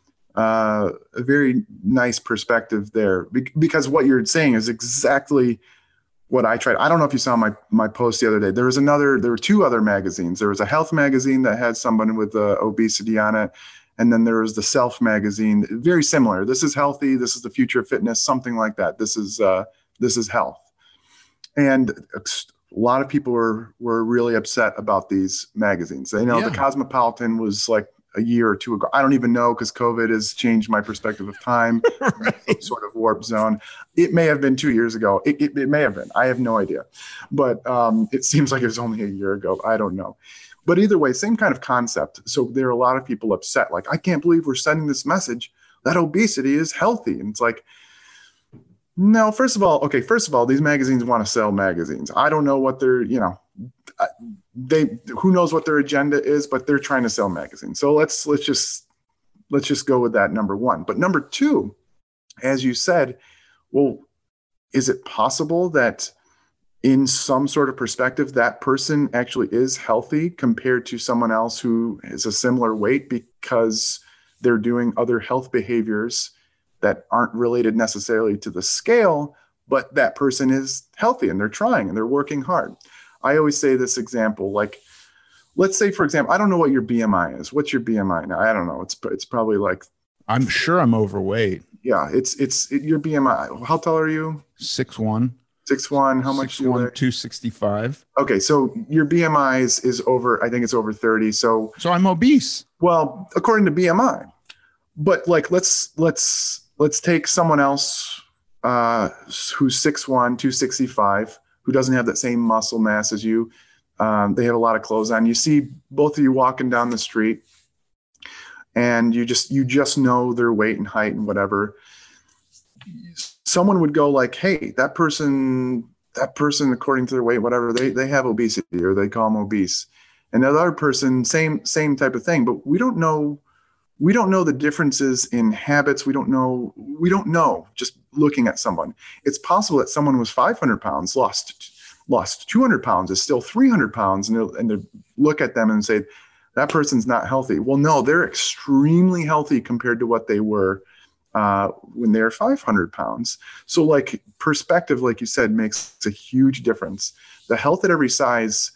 nice perspective there, because what you're saying is exactly what I tried. I don't know if you saw my post the other day. There were two other magazines. There was a health magazine that had someone with obesity on it. And then there was the Self magazine, very similar. This is healthy. This is the future of fitness, something like that. This is health. And a lot of people were really upset about these magazines. They know the Cosmopolitan was like a year or two ago. I don't even know, because COVID has changed my perspective of time. Right. Sort of warp zone. It may have been 2 years ago. It may have been. I have no idea. But it seems like it was only a year ago. I don't know. But either way, same kind of concept. So there are a lot of people upset. Like, I can't believe we're sending this message that obesity is healthy. And it's like, no, first of all, these magazines want to sell magazines. I don't know what they're, who knows what their agenda is, but they're trying to sell magazines. So let's just go with that, number one. But number two, as you said, well, is it possible that in some sort of perspective, that person actually is healthy compared to someone else who is a similar weight, because they're doing other health behaviors that aren't related necessarily to the scale, but that person is healthy and they're trying and they're working hard? I always say this example, like, let's say, for example, I don't know what your BMI is. What's your BMI now? I don't know. It's probably like, I'm sure I'm overweight. Yeah, it's your BMI. How tall are you? 6'1". 6'1". How much? 6'1", 265. Okay, so your BMI is over. I think it's over 30. So I'm obese. Well, according to BMI, but like let's take someone else who's 6'1", 265, who doesn't have that same muscle mass as you. They have a lot of clothes on. You see both of you walking down the street, and you just know their weight and height and whatever. Someone would go like, hey, that person, according to their weight, whatever, they have obesity, or they call them obese. And the other person, same type of thing. But we don't know the differences in habits. We don't know just looking at someone. It's possible that someone was 500 pounds, lost 200 pounds, is still 300 pounds. And they look at them and say, that person's not healthy. Well, no, they're extremely healthy compared to what they were when they're 500 pounds. So like perspective, like you said, makes a huge difference. The health at every size,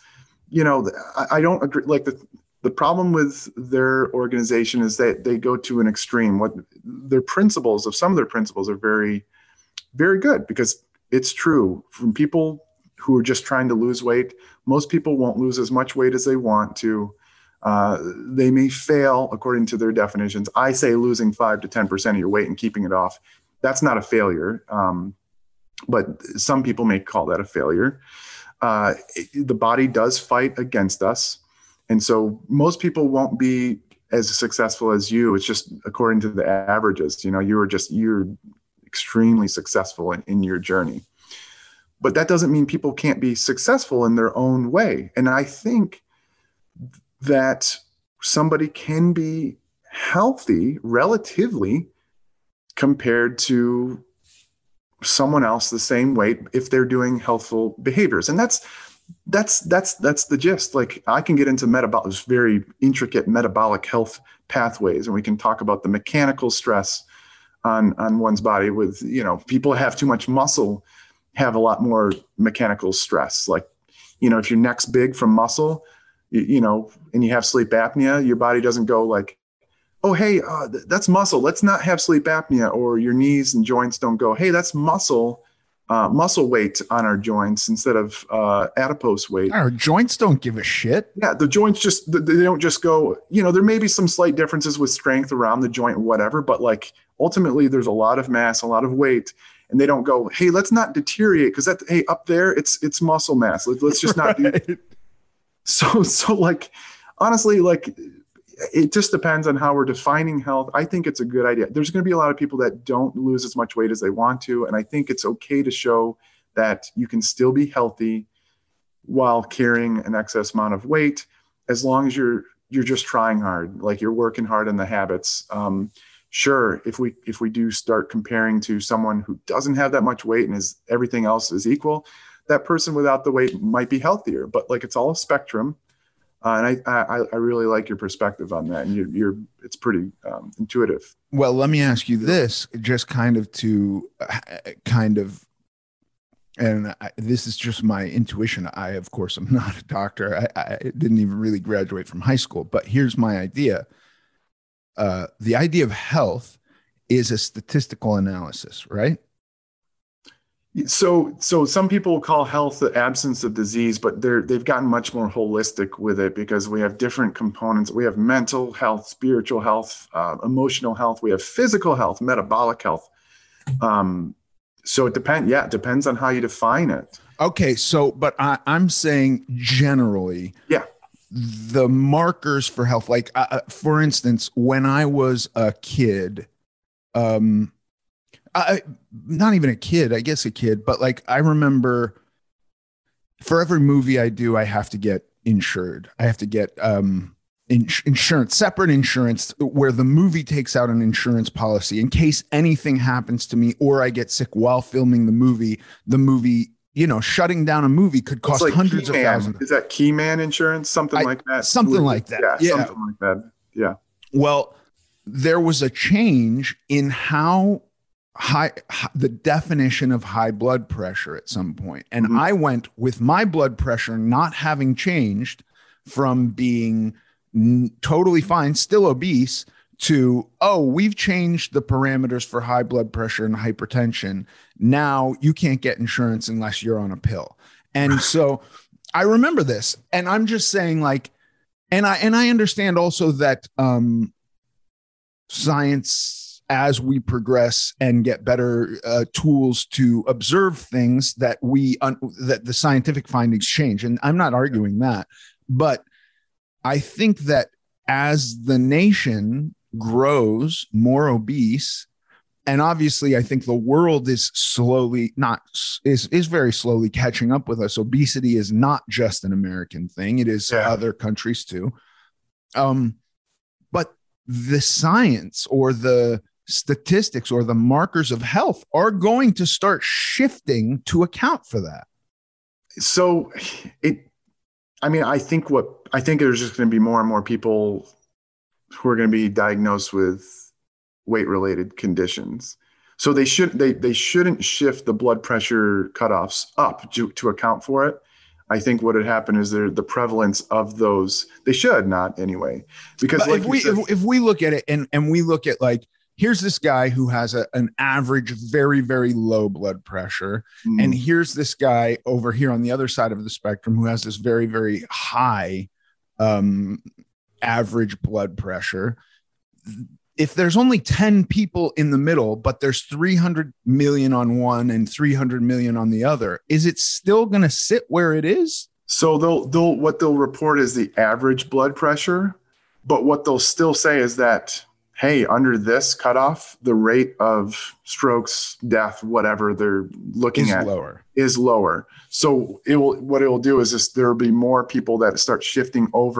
I don't agree. Like the problem with their organization is that they go to an extreme. Some of their principles are very, very good, because it's true. From people who are just trying to lose weight, most people won't lose as much weight as they want to. They may fail according to their definitions. I say losing 5 to 10% of your weight and keeping it off. That's not a failure. But some people may call that a failure. The body does fight against us. And so most people won't be as successful as you. It's just according to the averages. You're extremely successful in your journey. But that doesn't mean people can't be successful in their own way. And I think that somebody can be healthy relatively compared to someone else the same weight if they're doing healthful behaviors. And that's the gist. Like, I can get into this very intricate metabolic health pathways, and we can talk about the mechanical stress on one's body with, people have too much muscle, have a lot more mechanical stress. Like, if your neck's big from muscle, and you have sleep apnea, your body doesn't go like, oh, hey, that's muscle, let's not have sleep apnea. Or your knees and joints don't go, hey, that's muscle weight on our joints instead of adipose weight. Our joints don't give a shit. Yeah, the joints they don't just go, there may be some slight differences with strength around the joint, whatever, but like ultimately there's a lot of mass, a lot of weight, and they don't go, hey, let's not deteriorate because hey, up there it's muscle mass. Let's just not do. So like, honestly, like, it just depends on how we're defining health. I think it's a good idea. There's going to be a lot of people that don't lose as much weight as they want to. And I think it's okay to show that you can still be healthy while carrying an excess amount of weight, as long as you're just trying hard, like you're working hard on the habits. Sure, if we do start comparing to someone who doesn't have that much weight and everything else is equal, that person without the weight might be healthier. But like, it's all a spectrum. And I really like your perspective on that. And it's pretty intuitive. Well, let me ask you this, just this is just my intuition. Of course, I'm not a doctor. I didn't even really graduate from high school, but here's my idea. The idea of health is a statistical analysis, right? So some people call health the absence of disease, but they've gotten much more holistic with it, because we have different components. We have mental health, spiritual health, emotional health. We have physical health, metabolic health. So it depends on how you define it. Okay. So, but I'm saying generally, the markers for health, like for instance, when I was a kid, not even a kid, I guess a kid, but like, I remember for every movie I do, I have to get insured. I have to get insurance, separate insurance, where the movie takes out an insurance policy in case anything happens to me or I get sick while filming the movie, shutting down a movie could cost like hundreds of thousands. Is that Keyman insurance? Something like that? Something like that. Yeah. Something like that. Yeah. Well, there was a change in how the definition of high blood pressure at some point. And I went with my blood pressure not having changed from being totally fine, still obese, to, we've changed the parameters for high blood pressure and hypertension. Now you can't get insurance unless you're on a pill. And so I remember this, and I'm just saying, like, and I understand also that science, as we progress and get better tools to observe things, that that the scientific findings change. And I'm not arguing that, but I think that as the nation grows more obese, and obviously I think the world is very slowly catching up with us. Obesity is not just an American thing. It is other countries too. But the science or the statistics or the markers of health are going to start shifting to account for that. So I think there's just going to be more and more people who are going to be diagnosed with weight-related conditions. So they shouldn't shift the blood pressure cutoffs up to account for it. I think what had happened is the prevalence of those, they should not anyway, because like if we look at it and we look at, like, here's this guy who has an average, very, very low blood pressure. And here's this guy over here on the other side of the spectrum who has this very, very high average blood pressure. If there's only 10 people in the middle, but there's 300 million on one and 300 million on the other, is it still going to sit where it is? So what they'll report is the average blood pressure, but what they'll still say is that, hey, under this cutoff, the rate of strokes, death, whatever they're looking at is lower. So what it will do is there will be more people that start shifting over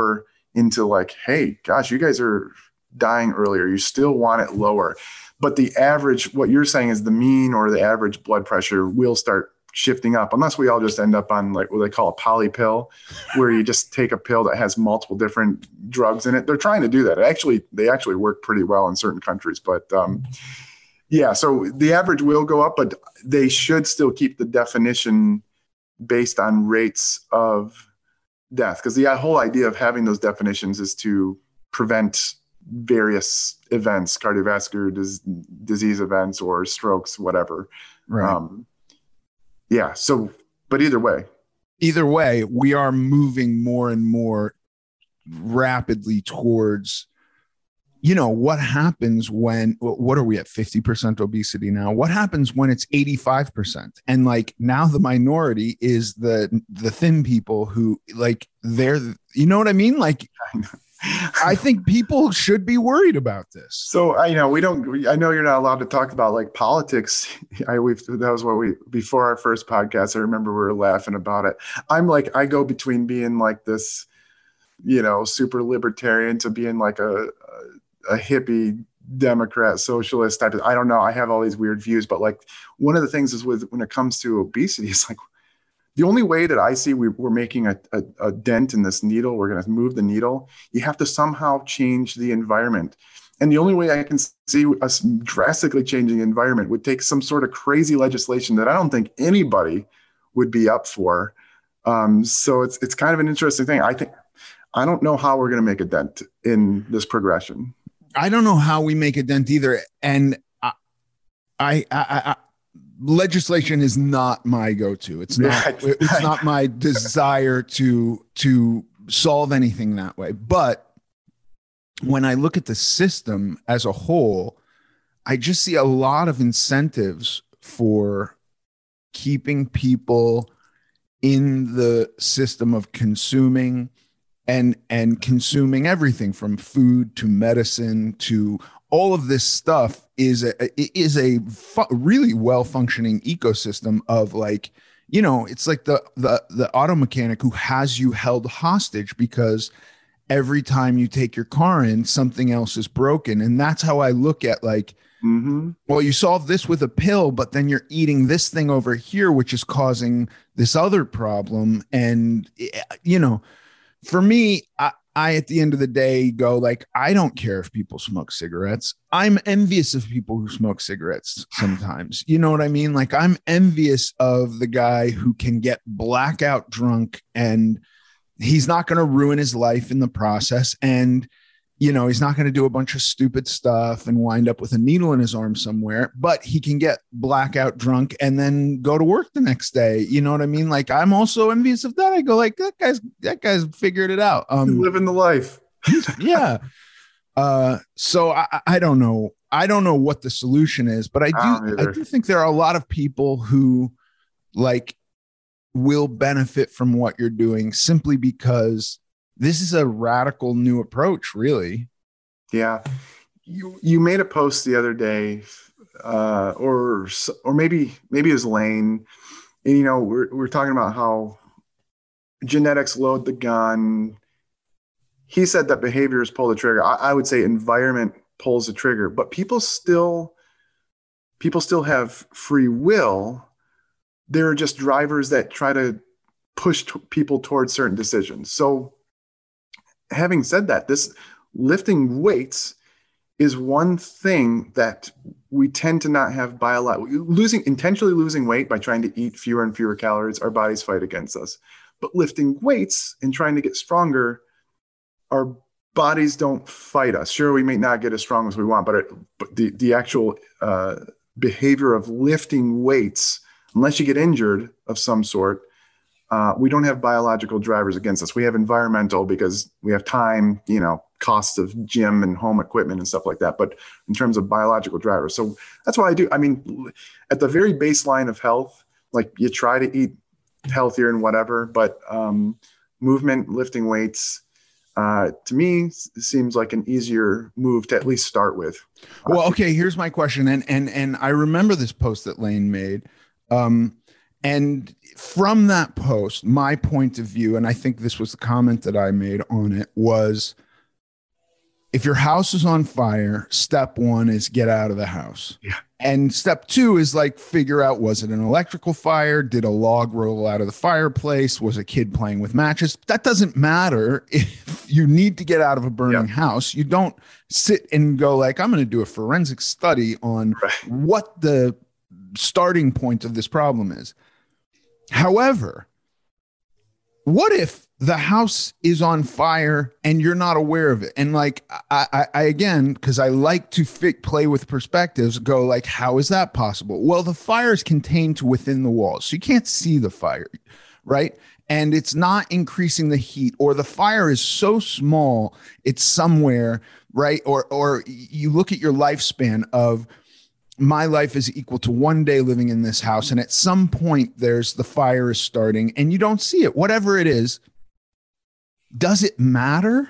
into like, hey, gosh, you guys are dying earlier. You still want it lower. But the average, what you're saying is the mean or the average blood pressure will start shifting up, unless we all just end up on like what they call a poly pill, where you just take a pill that has multiple different drugs in it. They're trying to do that. They actually work pretty well in certain countries. But yeah, so the average will go up, but they should still keep the definition based on rates of death, because the whole idea of having those definitions is to prevent various events, cardiovascular disease events or strokes, whatever. Right. Yeah. So, but either way, we are moving more and more rapidly towards, what happens when, what are we at 50% obesity now? What happens when it's 85%? And like now the minority is the thin people who like they're, you know what I mean? Like, I think people should be worried about this. So I know you're not allowed to talk about like politics. That was what before our first podcast, I remember we were laughing about it. I'm like, I go between being like this, super libertarian to being like a hippie Democrat socialist type of, I don't know. I have all these weird views, but like one of the things is when it comes to obesity, it's like, the only way that I see we're making a dent in this needle, we're going to move the needle, you have to somehow change the environment. And the only way I can see us drastically changing the environment would take some sort of crazy legislation that I don't think anybody would be up for. So it's kind of an interesting thing. I don't know how we're going to make a dent in this progression. I don't know how we make a dent either. And I legislation is not my go-to. It's not my desire to solve anything that way. But when I look at the system as a whole, I just see a lot of incentives for keeping people in the system of consuming and consuming everything from food to medicine to all of this stuff is a really well functioning ecosystem of like, it's like the auto mechanic who has you held hostage because every time you take your car in, something else is broken. And that's how I look at like, well, you solve this with a pill, but then you're eating this thing over here, which is causing this other problem. And, for me, I, at the end of the day, go like, I don't care if people smoke cigarettes. I'm envious of people who smoke cigarettes sometimes. You know what I mean? Like, I'm envious of the guy who can get blackout drunk and he's not going to ruin his life in the process. And, he's not going to do a bunch of stupid stuff and wind up with a needle in his arm somewhere, but he can get blackout drunk and then go to work the next day. You know what I mean? Like, I'm also envious of that. I go like, that guy's figured it out. Living the life. Yeah. So I don't know. I don't know what the solution is, but I do think there are a lot of people who like will benefit from what you're doing simply because this is a radical new approach, really. Yeah. You made a post the other day, or maybe it was Lane, and we're talking about how genetics load the gun. He said that behaviors pull the trigger. I would say environment pulls the trigger, but people still have free will. There are just drivers that try to push people towards certain decisions. So having said that, this lifting weights is one thing that we tend to not have intentionally losing weight by trying to eat fewer and fewer calories. Our bodies fight against us, but lifting weights and trying to get stronger, our bodies don't fight us. Sure, we may not get as strong as we want, but the actual behavior of lifting weights, unless you get injured of some sort, we don't have biological drivers against us. We have environmental because we have time, costs of gym and home equipment and stuff like that. But in terms of biological drivers, so that's why I do. I mean, at the very baseline of health, like you try to eat healthier and whatever, but movement, lifting weights, to me seems like an easier move to at least start with. Well, okay, here's my question. And I remember this post that Lane made. And from that post, my point of view, and I think this was the comment that I made on it, was if your house is on fire, step one is get out of the house. Yeah. And step two is like figure out, was it an electrical fire? Did a log roll out of the fireplace? Was a kid playing with matches? That doesn't matter. If you need to get out of a burning house, you don't sit and go like, I'm going to do a forensic study on what the starting point of this problem is. However, what if the house is on fire and you're not aware of it? And like, I again, because I like to play with perspectives, go like, how is that possible? Well, the fire is contained to within the walls, so you can't see the fire, right? And it's not increasing the heat, or the fire is so small, it's somewhere, right? Or you look at your lifespan of, my life is equal to 1 day living in this house. And at some point there's the fire is starting and you don't see it, whatever it is. Does it matter?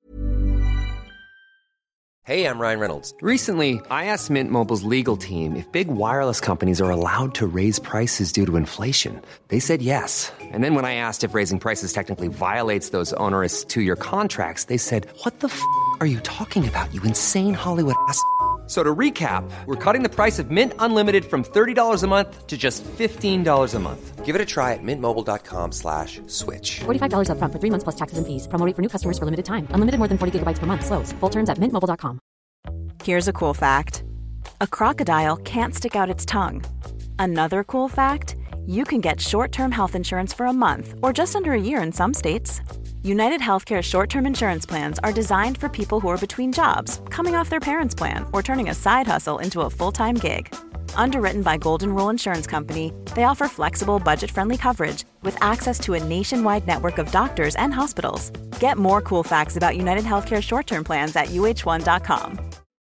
Hey, I'm Ryan Reynolds. Recently, I asked Mint Mobile's legal team if big wireless companies are allowed to raise prices due to inflation. They said yes. And then when I asked if raising prices technically violates those onerous 2-year contracts, they said, what the f*** are you talking about, you insane Hollywood ass f- So to recap, we're cutting the price of Mint Unlimited from $30 a month to just $15 a month. Give it a try at mintmobile.com/switch. $45 up front for 3 months plus taxes and fees. Promo rate for new customers for limited time. Unlimited more than 40 gigabytes per month. Slows full terms at mintmobile.com. Here's a cool fact. A crocodile can't stick out its tongue. Another cool fact, you can get short-term health insurance for a month or just under a year in some states. United Healthcare short-term insurance plans are designed for people who are between jobs, coming off their parents' plan, or turning a side hustle into a full-time gig. Underwritten by Golden Rule Insurance Company, they offer flexible, budget-friendly coverage with access to a nationwide network of doctors and hospitals. Get more cool facts about United Healthcare short-term plans at uh1.com.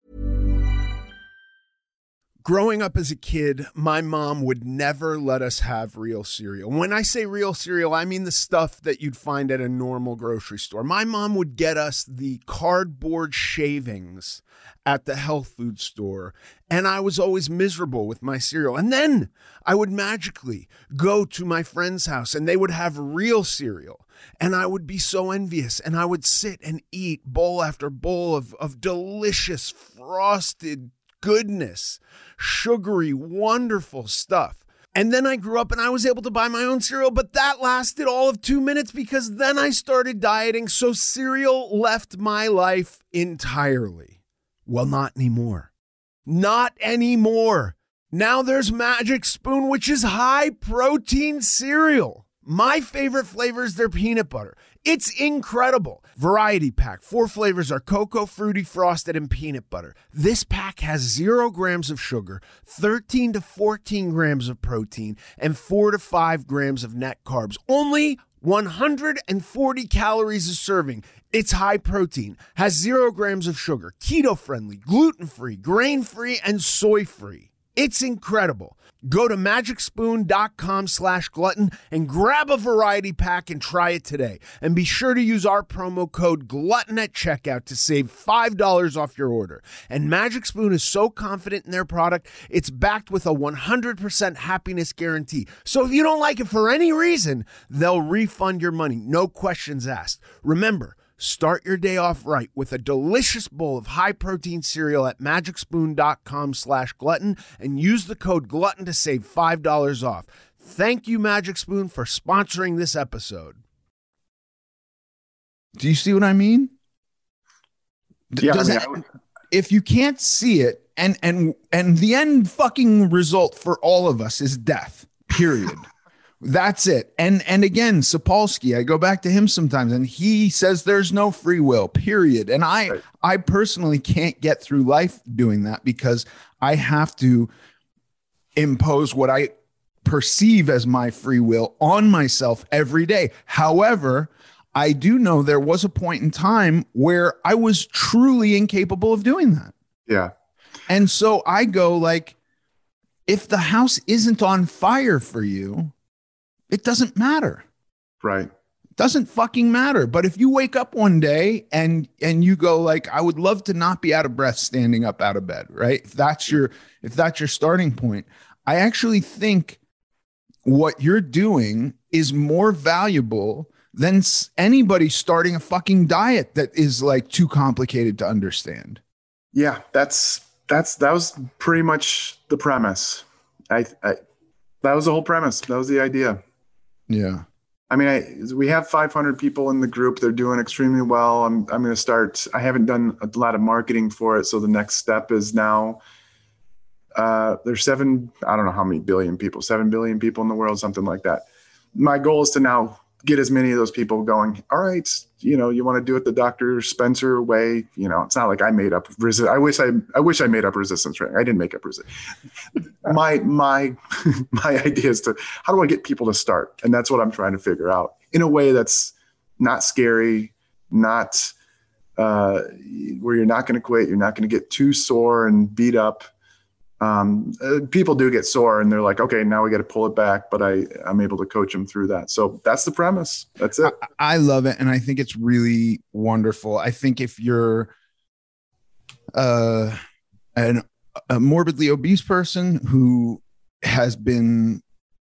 Growing up as a kid, my mom would never let us have real cereal. When I say real cereal, I mean the stuff that you'd find at a normal grocery store. My mom would get us the cardboard shavings at the health food store, and I was always miserable with my cereal. And then I would magically go to my friend's house, and they would have real cereal, and I would be so envious, and I would sit and eat bowl after bowl of delicious frosted goodness, sugary, wonderful stuff. And then I grew up and I was able to buy my own cereal, but that lasted all of 2 minutes because then I started dieting, so cereal left my life entirely. Well, not anymore. Not anymore. Now there's Magic Spoon, which is high protein cereal. My favorite flavor is their peanut butter. It's incredible. Variety pack. 4 flavors are cocoa, fruity, frosted, and peanut butter. This pack has 0 grams of sugar, 13 to 14 grams of protein, and 4 to 5 grams of net carbs. Only 140 calories a serving. It's high protein, has 0 grams of sugar, keto-friendly, gluten-free, grain-free, and soy-free. It's incredible. Go to magicspoon.com/glutton and grab a variety pack and try it today. And be sure to use our promo code GLUTTON at checkout to save $5 off your order. And Magic Spoon is so confident in their product, it's backed with a 100% happiness guarantee. So if you don't like it for any reason, they'll refund your money. No questions asked. Remember, start your day off right with a delicious bowl of high-protein cereal at magicspoon.com/glutton and use the code GLUTTON to save $5 off. Thank you, Magic Spoon, for sponsoring this episode. Do you see what I mean? Yeah, if you can't see it, and the end fucking result for all of us is death, period. That's it. And again, Sapolsky, I go back to him sometimes and he says there's no free will, period. And I personally can't get through life doing that because I have to impose what I perceive as my free will on myself every day. However, I do know there was a point in time where I was truly incapable of doing that. Yeah. And so I go like, if the house isn't on fire for you, it doesn't matter. Right. It doesn't fucking matter. But if you wake up one day and you go like, I would love to not be out of breath standing up out of bed, right? If that's your starting point, I actually think what you're doing is more valuable than anybody starting a fucking diet that is like too complicated to understand. Yeah, that was pretty much the premise. That was the whole premise. That was the idea. Yeah. I mean, we have 500 people in the group. They're doing extremely well. I'm going to start. I haven't done a lot of marketing for it. So the next step is now there's I don't know how many billion people, 7 billion people in the world, something like that. My goal is to now get as many of those people going, all right, you want to do it the Dr. Spencer way. It's not like I made up I wish I made up resistance training. I didn't make up resistance. My idea is how do I get people to start? And that's what I'm trying to figure out in a way that's not scary, not where you're not going to quit. You're not going to get too sore and beat up. People do get sore and they're like, okay, now we got to pull it back, but I'm able to coach them through that. So that's the premise. That's it. I love it. And I think it's really wonderful. I think if you're a morbidly obese person who has been,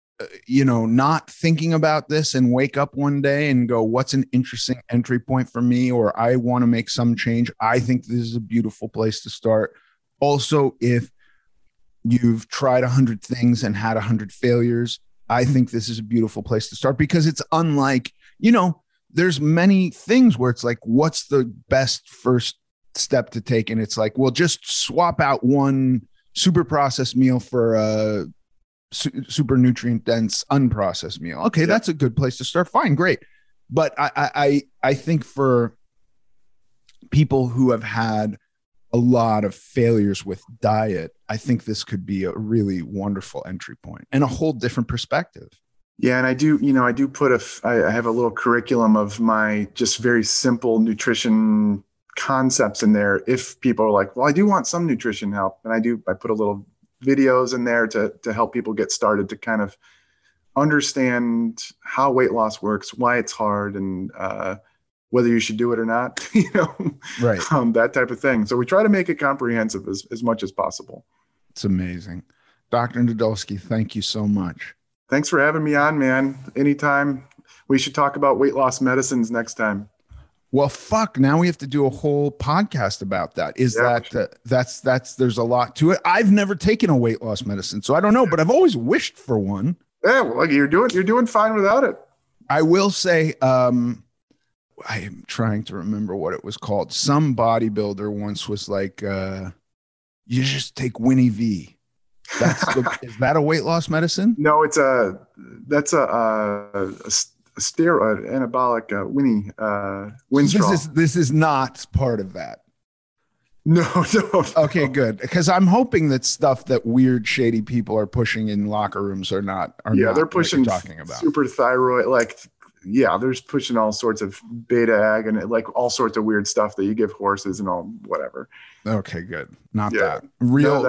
not thinking about this and wake up one day and go, what's an interesting entry point for me? Or I want to make some change. I think this is a beautiful place to start. Also, if you've tried 100 things and had 100 failures, I think this is a beautiful place to start because it's unlike, there's many things where it's like, what's the best first step to take? And it's like, well, just swap out one super processed meal for a super nutrient dense unprocessed meal. Okay. That's a good place to start. Fine. Great. But I think for people who have had a lot of failures with diet, I think this could be a really wonderful entry point and a whole different perspective. Yeah. And I do put I have a little curriculum of my just very simple nutrition concepts in there. If people are like, well, I do want some nutrition help. And I put a little videos in there to help people get started to kind of understand how weight loss works, why it's hard, and, whether you should do it or not, right. That type of thing. So we try to make it comprehensive as much as possible. It's amazing. Dr. Nadolsky, thank you so much. Thanks for having me on, man. Anytime. We should talk about weight loss medicines next time. Well, fuck, now we have to do a whole podcast about that. That's there's a lot to it. I've never taken a weight loss medicine, so I don't know, but I've always wished for one. Yeah, well, you're doing fine without it. I will say, I am trying to remember what it was called. Some bodybuilder once was like, you just take Winnie V. Is that a weight loss medicine? No, that's a steroid, anabolic Winnie Winstrol. This is not part of that. No. Okay, good. Because I'm hoping that stuff that weird, shady people are pushing in locker rooms are not. They're pushing talking about super thyroid, they're pushing all sorts of beta ag and all sorts of weird stuff that you give horses and all whatever. Okay, good. Not that real,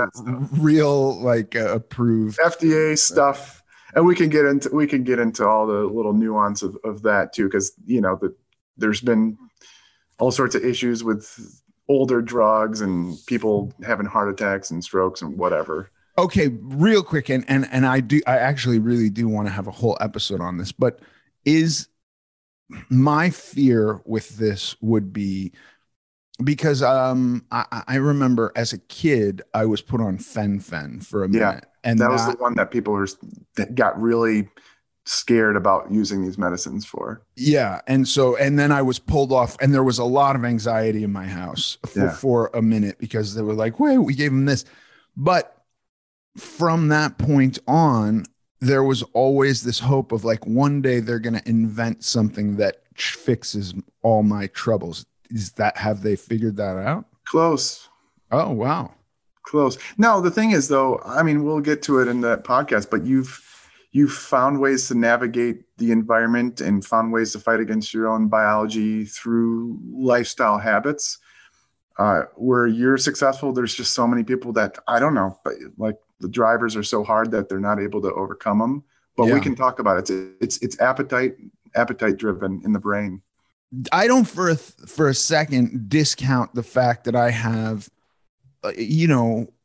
approved FDA stuff. And we can get into all the little nuance of that too. Cause there's been all sorts of issues with older drugs and people having heart attacks and strokes and whatever. Okay. Real quick. And I actually really do want to have a whole episode on this, but is my fear with this would be because I remember as a kid I was put on fen for a minute, and that was the one that people got really scared about using these medicines for. Yeah, and then I was pulled off, and there was a lot of anxiety in my house for a minute because they were like, "Wait, we gave him this," but from that point on, there was always this hope of like one day they're going to invent something that fixes all my troubles. Have they figured that out? Close. Oh, wow. Close. Now, the thing is though, I mean, we'll get to it in that podcast, but you've found ways to navigate the environment and found ways to fight against your own biology through lifestyle habits. Where you're successful, there's just so many people that I don't know, but like the drivers are so hard that they're not able to overcome them. But we can talk about it. It's appetite driven in the brain. I don't for a second discount the fact that I have,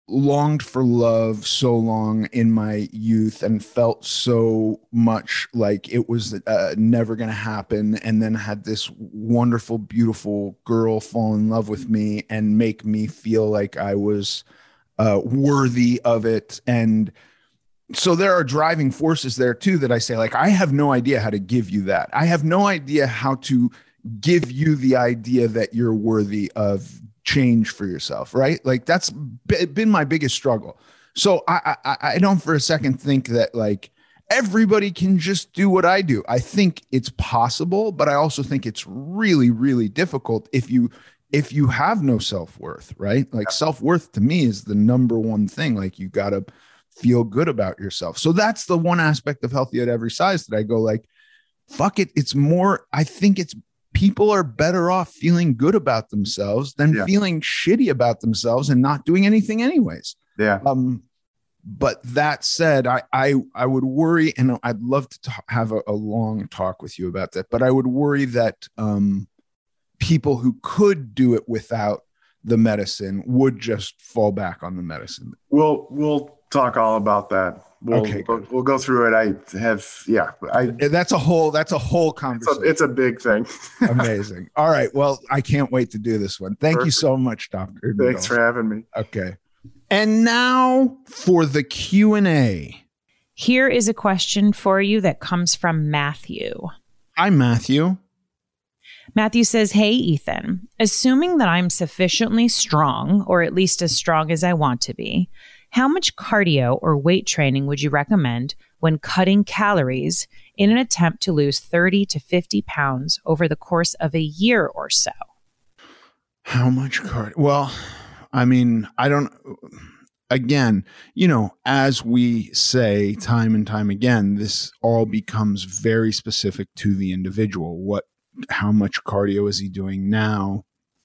longed for love so long in my youth and felt so much like it was never going to happen, and then had this wonderful, beautiful girl fall in love with me and make me feel like I was worthy of it. And so there are driving forces there too that I say, like, I have no idea how to give you that. I have no idea how to give you the idea that you're worthy of change for yourself, right? Like, that's been my biggest struggle. So I don't for a second think that like everybody can just do what I do. I think it's possible, but I also think it's really, really difficult if you have no self-worth, right? Like, self-worth to me is the number one thing. Like, you got to feel good about yourself. So that's the one aspect of Healthy at Every Size that I go like, fuck it. It's more, I think it's, people are better off feeling good about themselves than feeling shitty about themselves and not doing anything anyways. Yeah. But that said, I would worry, and I'd love to have a long talk with you about that, but I would worry that people who could do it without the medicine would just fall back on the medicine. We'll talk all about that. We'll go through it. That's a whole conversation. It's a big thing. Amazing. All right. Well, I can't wait to do this one. Thank you so much, Dr. Thanks for having me. Okay. And now for the Q&A. Here is a question for you that comes from Matthew. Hi, Matthew. Matthew says, hey, Ethan, assuming that I'm sufficiently strong, or at least as strong as I want to be, how much cardio or weight training would you recommend when cutting calories in an attempt to lose 30 to 50 pounds over the course of a year or so? How much cardio? Well, I mean, again, as we say time and time again, this all becomes very specific to the individual. How much cardio is he doing now?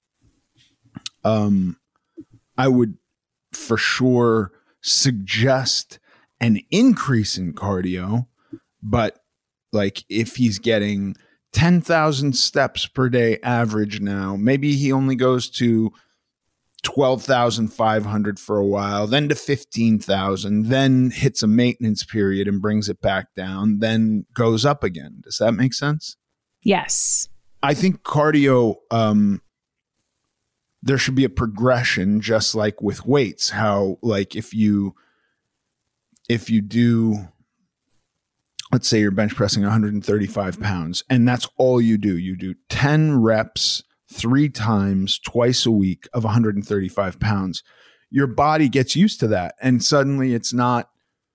I would for sure suggest an increase in cardio, but like if he's getting 10,000 steps per day average now, maybe he only goes to 12,500 for a while, then to 15,000, then hits a maintenance period and brings it back down, then goes up again. Does that make sense? Yes. I think cardio, there should be a progression, just like with weights. How, like, if you do, let's say you're bench pressing 135 pounds and that's all you do 10 reps 3 times twice a week of 135 pounds, your body gets used to that. And suddenly it's not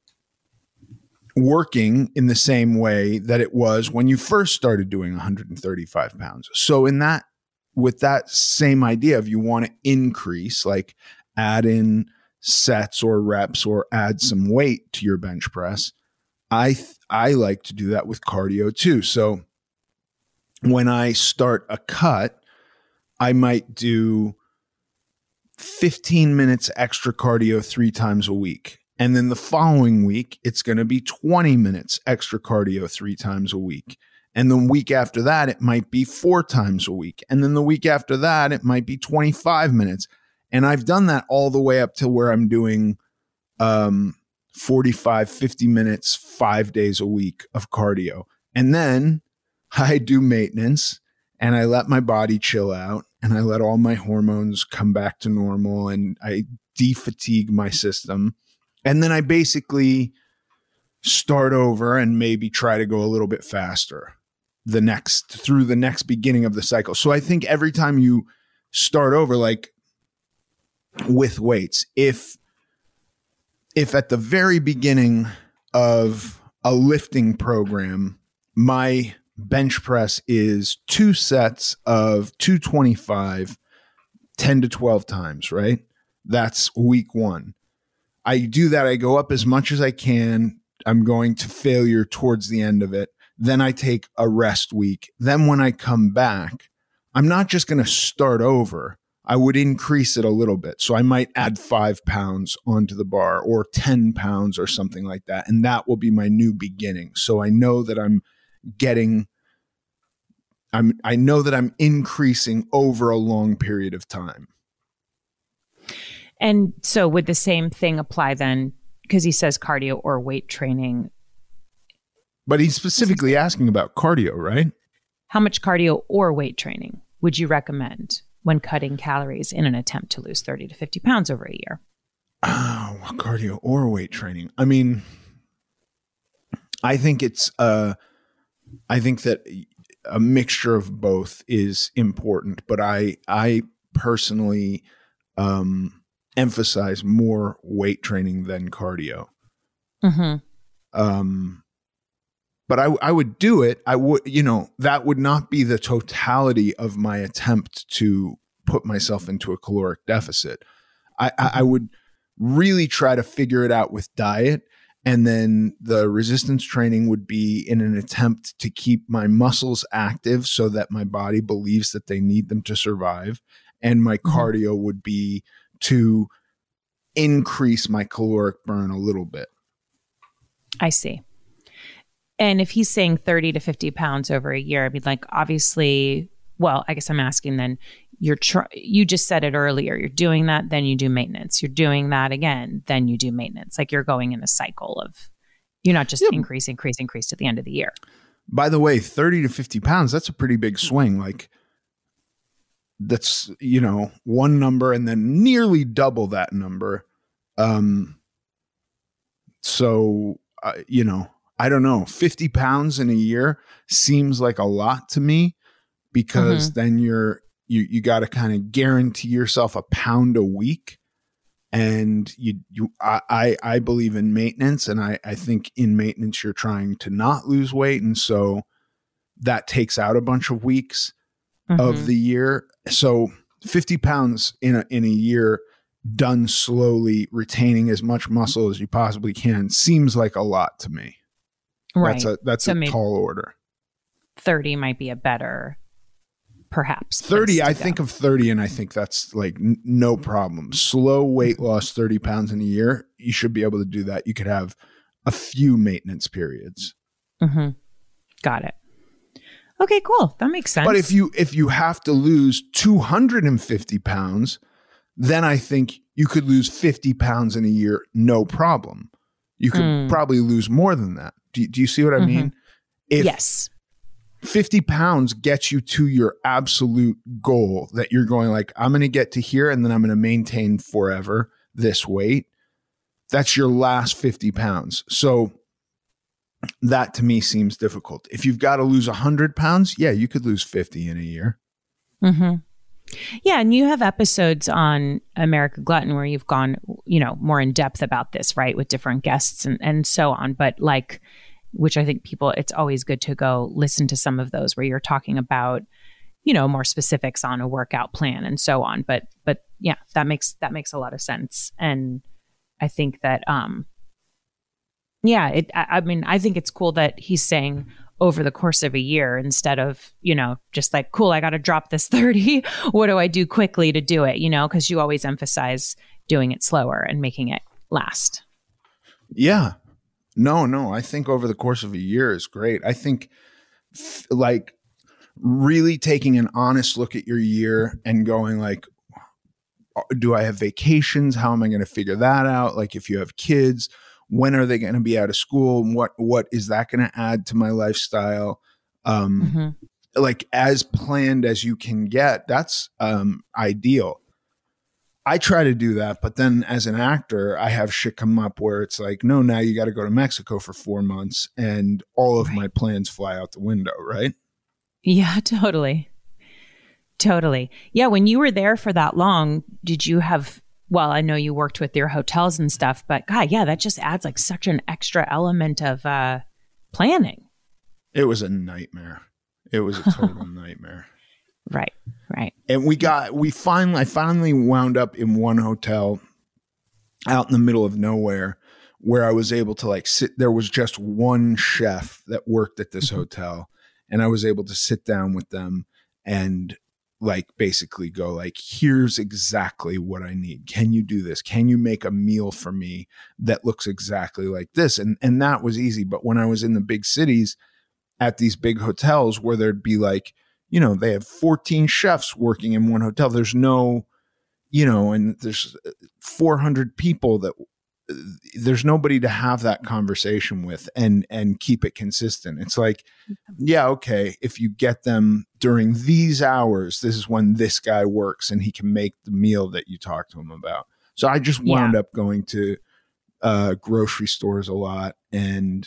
working in the same way that it was when you first started doing 135 pounds. So with that same idea of you want to increase, like add in sets or reps or add some weight to your bench press, I like to do that with cardio too. So when I start a cut, I might do 15 minutes extra cardio 3 times a week. And then the following week, it's going to be 20 minutes extra cardio 3 times a week. And the week after that, it might be 4 times a week. And then the week after that, it might be 25 minutes. And I've done that all the way up to where I'm doing 45, 50 minutes, 5 days a week of cardio. And then I do maintenance and I let my body chill out and I let all my hormones come back to normal and I defatigue my system. And then I basically start over and maybe try to go a little bit faster through the next beginning of the cycle. So I think every time you start over, like with weights, if at the very beginning of a lifting program, my bench press is 2 sets of 225, 10 to 12 times, right? That's week 1. I do that. I go up as much as I can. I'm going to failure towards the end of it. Then I take a rest week. Then when I come back, I'm not just going to start over. I would increase it a little bit. So I might add 5 pounds onto the bar or 10 pounds or something like that. And that will be my new beginning. So I know that I know that I'm increasing over a long period of time. And so would the same thing apply then? Because he says cardio or weight training. But he's specifically asking about cardio, right? How much cardio or weight training would you recommend when cutting calories in an attempt to lose 30 to 50 pounds over a year? Oh, cardio or weight training. I mean, I think that a mixture of both is important, but I personally emphasize more weight training than cardio. Mm-hmm. But I would do it. I would, that would not be the totality of my attempt to put myself into a caloric deficit. I would really try to figure it out with diet. And then the resistance training would be in an attempt to keep my muscles active so that my body believes that they need them to survive. And my cardio would be to increase my caloric burn a little bit. I see. And if he's saying 30 to 50 pounds over a year, I mean, like, obviously, well, I guess I'm asking then, you just said it earlier, you're doing that, then you do maintenance. You're doing that again, then you do maintenance. Like, you're going in a cycle of, you're not just increase to the end of the year. By the way, 30 to 50 pounds, that's a pretty big swing. Like, that's, one number and then nearly double that number. So, I don't know, 50 pounds in a year seems like a lot to me, because then you got to kind of guarantee yourself a pound a week. And I believe in maintenance. And I think in maintenance, you're trying to not lose weight. And so that takes out a bunch of weeks of the year. So 50 pounds in a year done slowly, retaining as much muscle as you possibly can, seems like a lot to me. Right. That's a tall order. 30 might be a better, perhaps. 30, I think of 30 and I think that's like no problem. Slow weight loss, 30 pounds in a year, you should be able to do that. You could have a few maintenance periods. Got it. Okay, cool. That makes sense. But if you have to lose 250 pounds, then I think you could lose 50 pounds in a year, no problem. You could probably lose more than that. Do you see what I mean? Yes. 50 pounds gets you to your absolute goal that you're going like, I'm going to get to here and then I'm going to maintain forever this weight. That's your last 50 pounds. So that to me seems difficult. If you've got to lose 100 pounds, yeah, you could lose 50 in a year. Yeah. And you have episodes on American Glutton where you've gone, more in depth about this, right? With different guests and so on. But like, which I think it's always good to go listen to some of those where you're talking about, more specifics on a workout plan and so on. But yeah, that makes a lot of sense. And I think that, I think it's cool that he's saying over the course of a year instead of, just like, cool, I got to drop this 30. What do I do quickly to do it? Because you always emphasize doing it slower and making it last. Yeah. No. I think over the course of a year is great. I think like really taking an honest look at your year and going like, do I have vacations? How am I going to figure that out? Like if you have kids, when are they going to be out of school? And what is that going to add to my lifestyle? Like as planned as you can get, that's ideal. I try to do that, but then as an actor, I have shit come up where it's like, no, now you got to go to Mexico for 4 months and all of my plans fly out the window, right? Yeah, totally. Yeah, when you were there for that long, did you have, well, I know you worked with your hotels and stuff, but God, yeah, that just adds like such an extra element of planning. It was a nightmare. It was a total nightmare. Right. And I finally wound up in one hotel out in the middle of nowhere where I was able to like sit. There was just one chef that worked at this hotel, and I was able to sit down with them and like basically go like, here's exactly what I need. Can you do this? Can you make a meal for me that looks exactly like this? And that was easy. But when I was in the big cities at these big hotels where there'd be like, they have 14 chefs working in one hotel. There's no, and there's 400 people that there's nobody to have that conversation with and keep it consistent. It's like, yeah, okay, if you get them during these hours, this is when this guy works and he can make the meal that you talk to him about. So I just wound up going to grocery stores a lot and,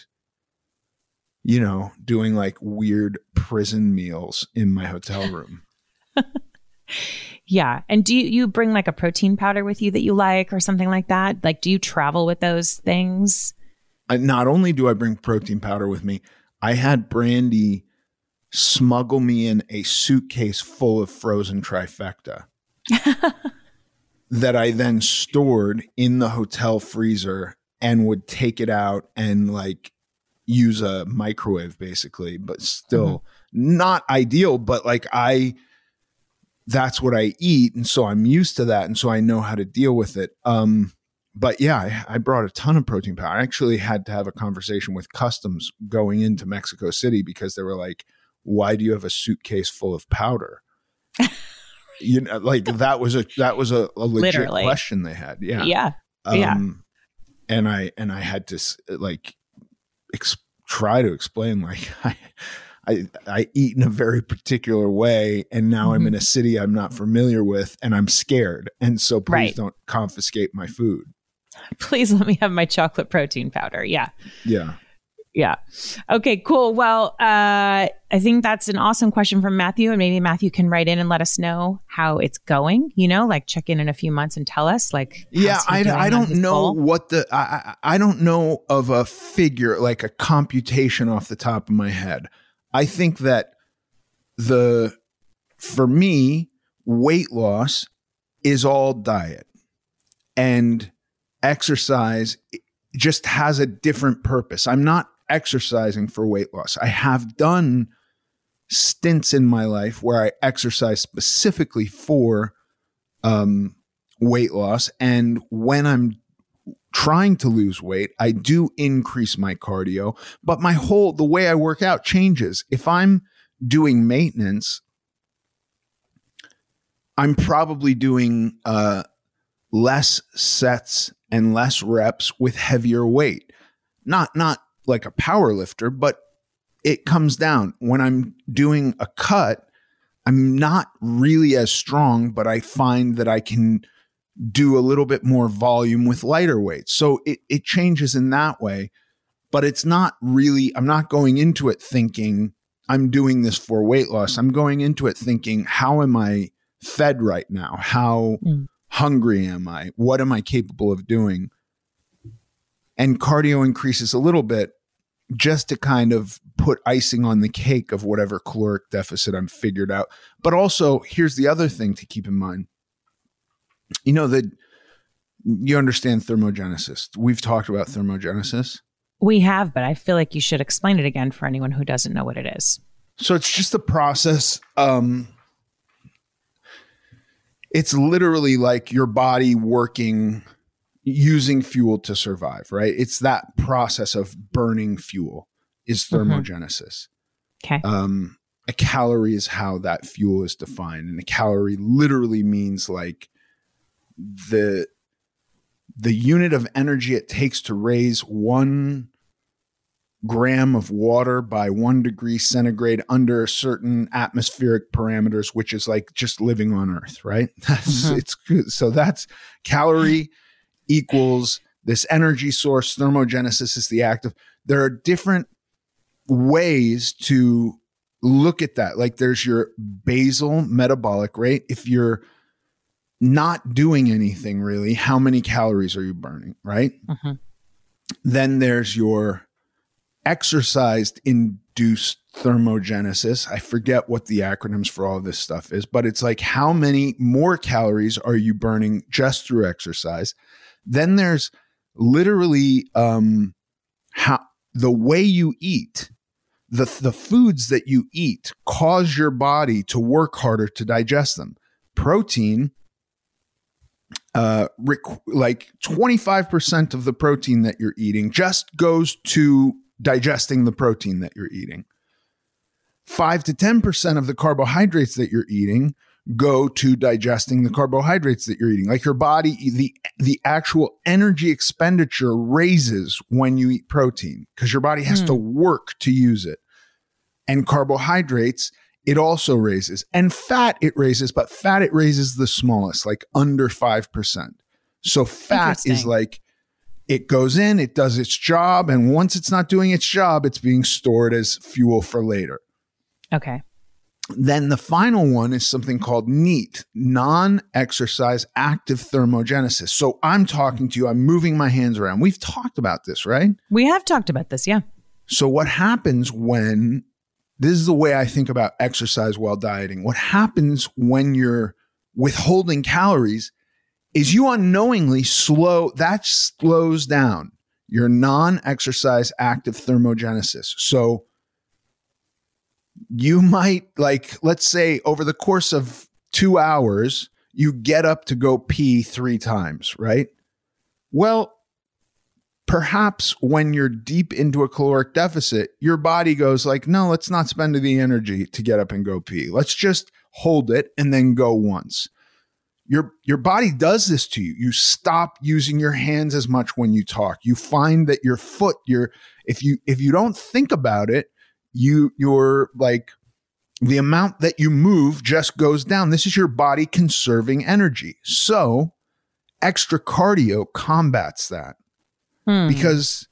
doing like weird prison meals in my hotel room. Yeah. And do you bring like a protein powder with you that you like or something like that? Like, do you travel with those things? Not only do I bring protein powder with me, I had Brandy smuggle me in a suitcase full of frozen Trifecta that I then stored in the hotel freezer and would take it out and like use a microwave basically, but still not ideal, but like that's what I eat. And so I'm used to that. And so I know how to deal with it. But yeah, I brought a ton of protein powder. I actually had to have a conversation with customs going into Mexico City because they were like, why do you have a suitcase full of powder? Like that was a legit Literally. question they had. Yeah. Yeah. And I had to like try to explain like I eat in a very particular way, and now I'm in a city I'm not familiar with, and I'm scared. And so please don't confiscate my food. Please let me have my chocolate protein powder. Yeah. Yeah. Yeah. Okay, cool. Well, I think that's an awesome question from Matthew. And maybe Matthew can write in and let us know how it's going, like check in a few months and tell us like, I don't know what I don't know of a figure, like a computation off the top of my head. I think that for me, weight loss is all diet, and exercise just has a different purpose. I'm not exercising for weight loss. I have done stints in my life where I exercise specifically for weight loss. And when I'm trying to lose weight, I do increase my cardio, but the way I work out changes. If I'm doing maintenance, I'm probably doing less sets and less reps with heavier weight. Not like a power lifter, but it comes down. When I'm doing a cut, I'm not really as strong, but I find that I can do a little bit more volume with lighter weights. So it changes in that way, but it's not really, I'm not going into it thinking I'm doing this for weight loss. I'm going into it thinking, how am I fed right now? How hungry am I? What am I capable of doing? And cardio increases a little bit just to kind of put icing on the cake of whatever caloric deficit I'm figured out. But also, here's the other thing to keep in mind. That you understand thermogenesis. We've talked about thermogenesis. We have, but I feel like you should explain it again for anyone who doesn't know what it is. So it's just a process. It's literally like your body working, using fuel to survive, right? It's that process of burning fuel is thermogenesis. Okay. A calorie is how that fuel is defined. And a calorie literally means like the unit of energy it takes to raise 1 gram of water by 1 degree centigrade under certain atmospheric parameters, which is like just living on Earth, right? It's good. So that's calorie equals this energy source. Thermogenesis is the act of, there are different ways to look at that. Like there's your basal metabolic rate. If you're not doing anything really, how many calories are you burning, right? Then there's your exercise induced thermogenesis. I forget what the acronyms for all this stuff is, but it's like how many more calories are you burning just through exercise? Then there's literally how the way you eat, the foods that you eat cause your body to work harder to digest them. Protein, like 25% of the protein that you're eating just goes to digesting the protein that you're eating. 5 to 10% of the carbohydrates that you're eating go to digesting the carbohydrates that you're eating. Like your body, the actual energy expenditure raises when you eat protein because your body has to work to use it. And carbohydrates, it also raises. And fat, it raises, but fat, it raises the smallest, like under 5%. So fat is like, it goes in, it does its job. And once it's not doing its job, it's being stored as fuel for later. Okay. Then the final one is something called NEAT, non-exercise active thermogenesis. So I'm talking to you, I'm moving my hands around. We've talked about this, right? We have talked about this, yeah. So what happens when, this is the way I think about exercise while dieting. What happens when you're withholding calories is you unknowingly slows down your non-exercise active thermogenesis. So you might, like, let's say over the course of 2 hours, you get up to go pee 3 times, right? Well, perhaps when you're deep into a caloric deficit, your body goes like, no, let's not spend the energy to get up and go pee. Let's just hold it and then go once. Your body does this to you. You stop using your hands as much when you talk. You find that your foot, if you don't think about it, you're like, the amount that you move just goes down. This is your body conserving energy. So extra cardio combats that because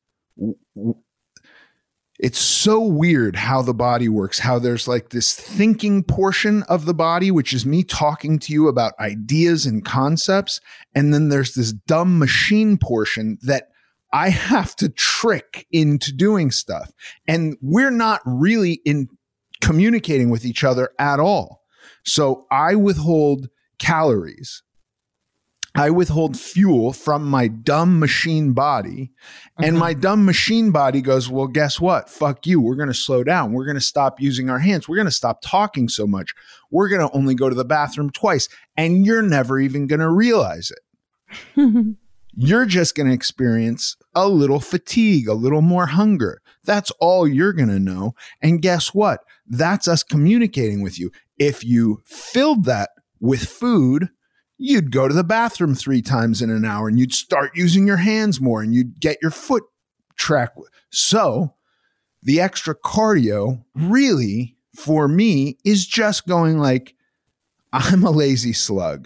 it's so weird how the body works, how there's like this thinking portion of the body, which is me talking to you about ideas and concepts. And then there's this dumb machine portion that I have to trick into doing stuff. And we're not really in communicating with each other at all. So I withhold calories. I withhold fuel from my dumb machine body. And my dumb machine body goes, well, guess what? Fuck you. We're going to slow down. We're going to stop using our hands. We're going to stop talking so much. We're going to only go to the bathroom twice. And you're never even going to realize it. You're just going to experience a little fatigue, a little more hunger. That's all you're going to know. And guess what? That's us communicating with you. If you filled that with food, you'd go to the bathroom 3 times in an hour and you'd start using your hands more and you'd get your foot track. So the extra cardio really for me is just going like, I'm a lazy slug.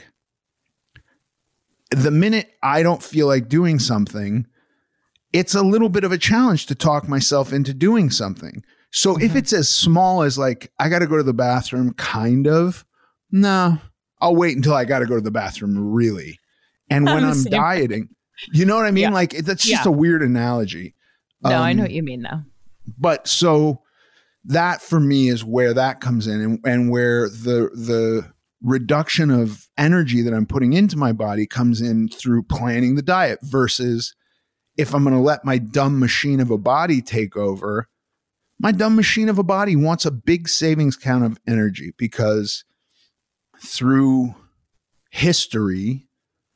The minute I don't feel like doing something, it's a little bit of a challenge to talk myself into doing something. So if it's as small as like, I got to go to the bathroom, kind of, no, I'll wait until I got to go to the bathroom really. And when I'm dieting, you know what I mean? Yeah. Like that's just a weird analogy. No, I know what you mean though. But so that for me is where that comes in and where the reduction of energy that I'm putting into my body comes in through planning the diet versus if I'm going to let my dumb machine of a body take over, my dumb machine of a body wants a big savings count of energy because through history,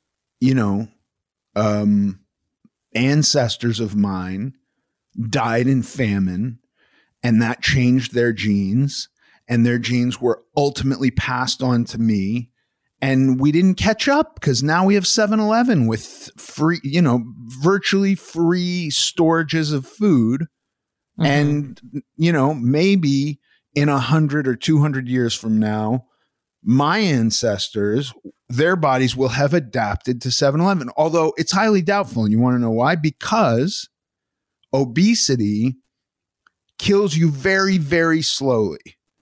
ancestors of mine died in famine and that changed their genes. And their genes were ultimately passed on to me. And we didn't catch up because now we have 7-Eleven with free, virtually free storages of food. And, maybe in 100 or 200 years from now, my ancestors, their bodies will have adapted to 7-Eleven. Although it's highly doubtful. And you want to know why? Because obesity kills you very, very slowly.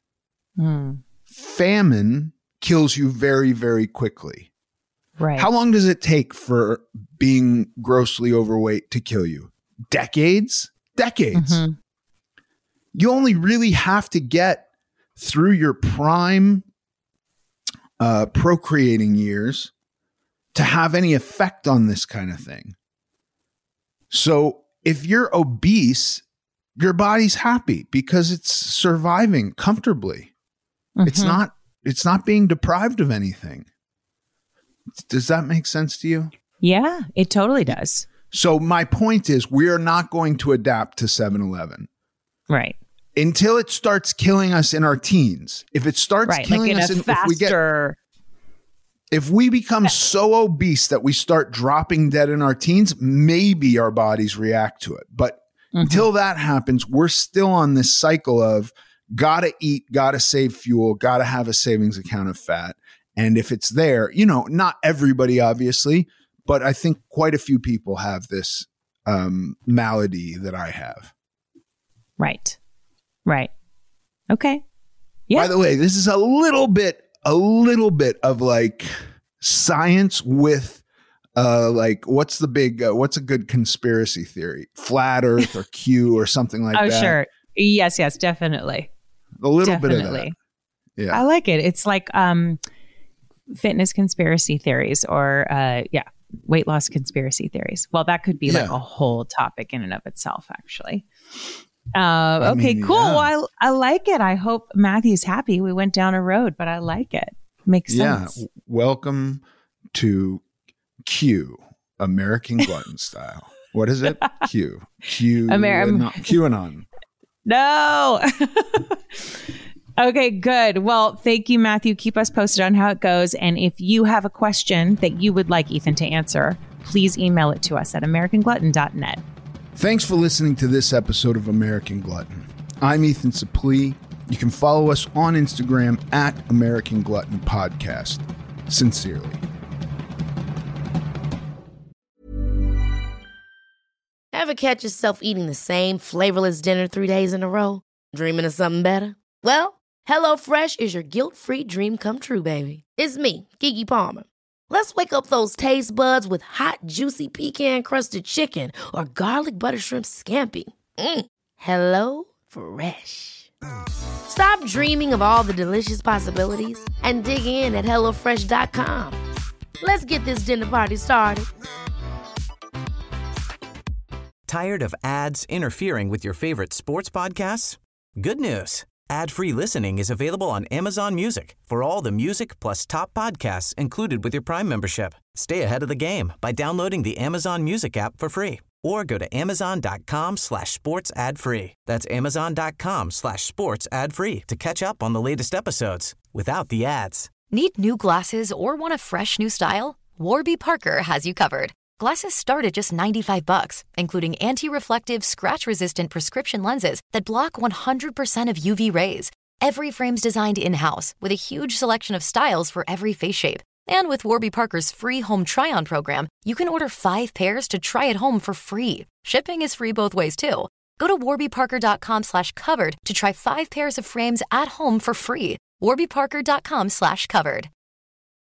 Famine kills you very, very quickly. Right. How long does it take for being grossly overweight to kill you? Decades? You only really have to get through your prime procreating years to have any effect on this kind of thing. So if you're obese, your body's happy because it's surviving comfortably. It's not being deprived of anything. Does that make sense to you? Yeah, it totally does. So my point is we are not going to adapt to 7-Eleven. Right. until it starts killing us in our teens. If it starts killing us if we become so obese that we start dropping dead in our teens, maybe our bodies react to it. But until that happens, we're still on this cycle of gotta eat, gotta save fuel, gotta have a savings account of fat. And if it's there, not everybody, obviously, but I think quite a few people have this malady that I have. Right. Okay. Yeah. By the way, this is a little bit of like science with what's a good conspiracy theory? Flat Earth or Q or something like that. Oh, sure. Yes, definitely. A little bit of that. Yeah. I like it. It's like fitness conspiracy theories or weight loss conspiracy theories. Well, that could be like a whole topic in and of itself, actually. Okay, cool. Yeah. Well, I like it. I hope Matthew's happy. We went down a road, but I like it. Makes sense. Yeah. Welcome to Q, American Glutton Style. What is it? QAnon. No. Okay, good. Well, thank you, Matthew. Keep us posted on how it goes. And if you have a question that you would like Ethan to answer, please email it to us at americanglutton.net. Thanks for listening to this episode of American Glutton. I'm Ethan Suplee. You can follow us on Instagram at American Glutton Podcast. Sincerely. Ever catch yourself eating the same flavorless dinner 3 days in a row? Dreaming of something better? Well, HelloFresh is your guilt-free dream come true, baby. It's me, Keke Palmer. Let's wake up those taste buds with hot, juicy pecan-crusted chicken or garlic butter shrimp scampi. Hello Fresh. Stop dreaming of all the delicious possibilities and dig in at HelloFresh.com. Let's get this dinner party started. Tired of ads interfering with your favorite sports podcasts? Good news. Ad-free listening is available on Amazon Music for all the music plus top podcasts included with your Prime membership. Stay ahead of the game by downloading the Amazon Music app for free or go to amazon.com/sports ad free. That's amazon.com/sports ad free to catch up on the latest episodes without the ads. Need new glasses or want a fresh new style? Warby Parker has you covered. Glasses start at just $95, including anti-reflective, scratch-resistant prescription lenses that block 100% of UV rays. Every frame's designed in-house with a huge selection of styles for every face shape. And with Warby Parker's free home try-on program, you can order 5 pairs to try at home for free. Shipping is free both ways, too. Go to warbyparker.com/covered to try 5 pairs of frames at home for free. warbyparker.com/covered.